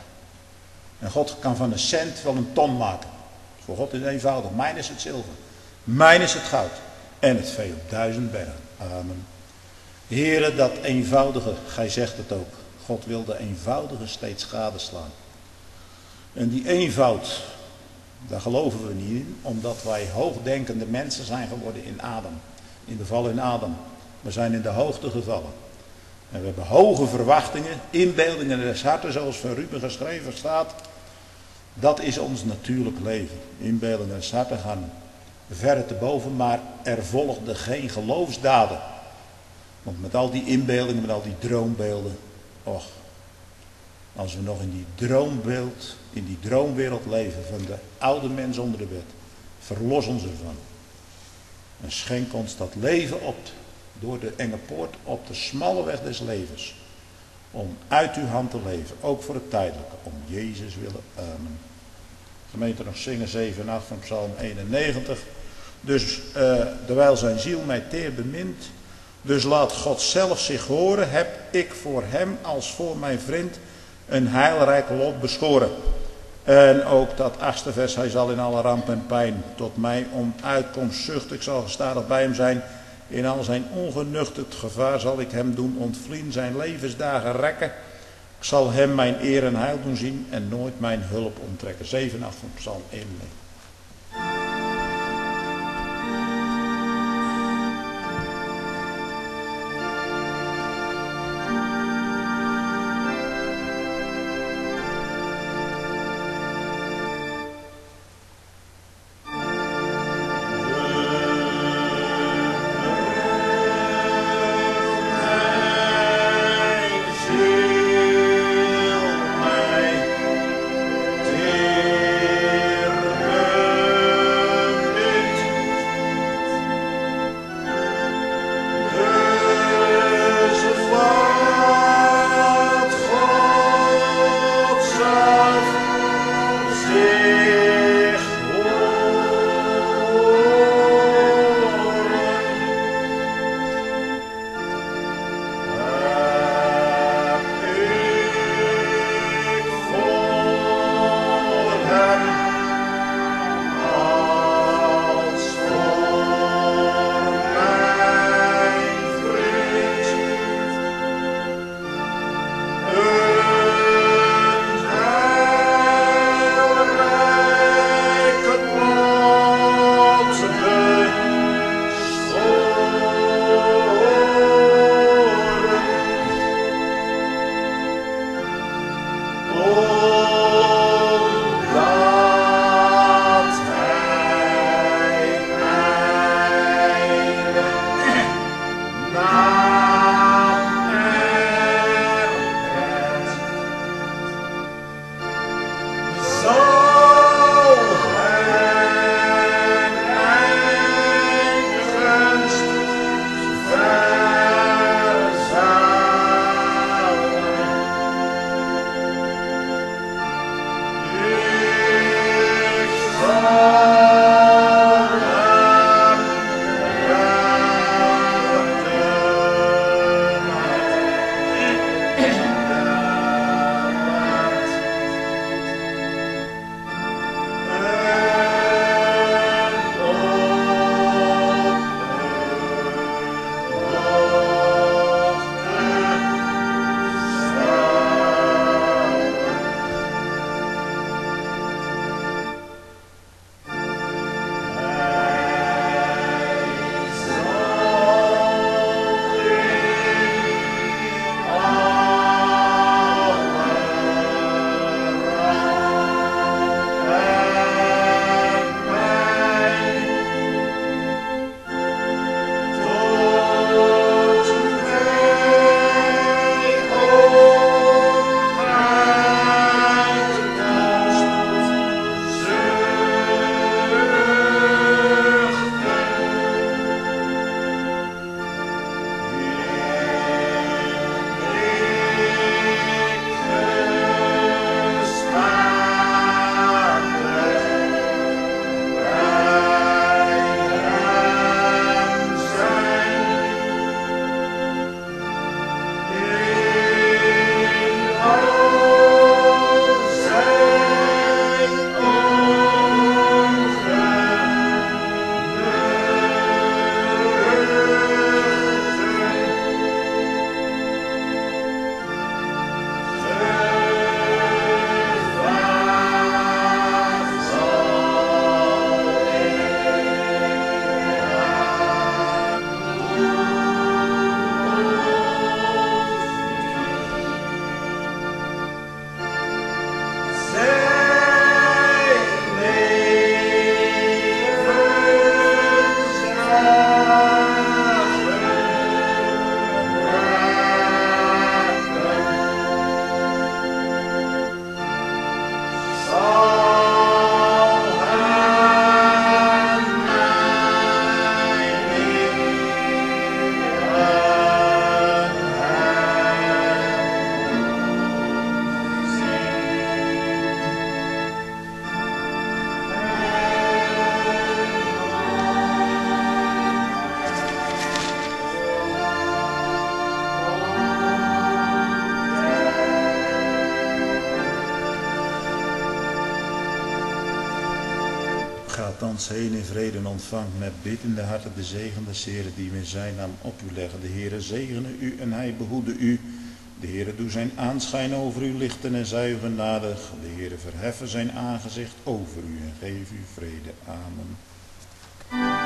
En God kan van een cent wel een ton maken. Voor God is het eenvoudig. Mijn is het zilver. Mijn is het goud. En het vee op duizend bergen. Amen. Heere, dat eenvoudige, gij zegt het ook. God wil de eenvoudige steeds gadeslaan. En die eenvoud, daar geloven we niet in. Omdat wij hoogdenkende mensen zijn geworden in Adam. In de val in Adam. We zijn in de hoogte gevallen. En we hebben hoge verwachtingen, inbeeldingen des harten, zoals van Ruben geschreven staat. Dat is ons natuurlijk leven. Inbeeldingen des harten gaan verre te boven, maar er volgden geen geloofsdaden. Want met al die inbeeldingen, met al die droombeelden, och, als we nog in die droombeeld, in die droomwereld leven van de oude mens onder de wet, Verlos ons ervan. En schenk ons dat leven op, door de enge poort op de smalle weg des levens. Om uit uw hand te leven, ook voor het tijdelijke, om Jezus willen. Amen. Gemeente, nog zingen zeven en acht van Psalm eenennegentig. Dus uh, terwijl zijn ziel mij teer bemint, dus laat God zelf zich horen, heb ik voor hem als voor mijn vriend een heilrijk lot beschoren. En ook dat achtste vers, hij zal in alle ramp en pijn tot mij om uitkomst zucht. Ik zal gestadig bij hem zijn. In al zijn ongenuchterd gevaar zal ik hem doen ontvliehen, zijn levensdagen rekken. Ik zal hem mijn eer en heil doen zien en nooit mijn hulp onttrekken. zeven en acht van Psalm eenennegentig. Heer, thans heen in vrede en ontvangt met biddende harten de zegen des Heeren die we in zijn naam op u leggen. De Heere zegene u en hij behoede u. De Heere doe zijn aanschijn over u lichten en zij u genadig. De Heere verheffen zijn aangezicht over u en geef u vrede. Amen.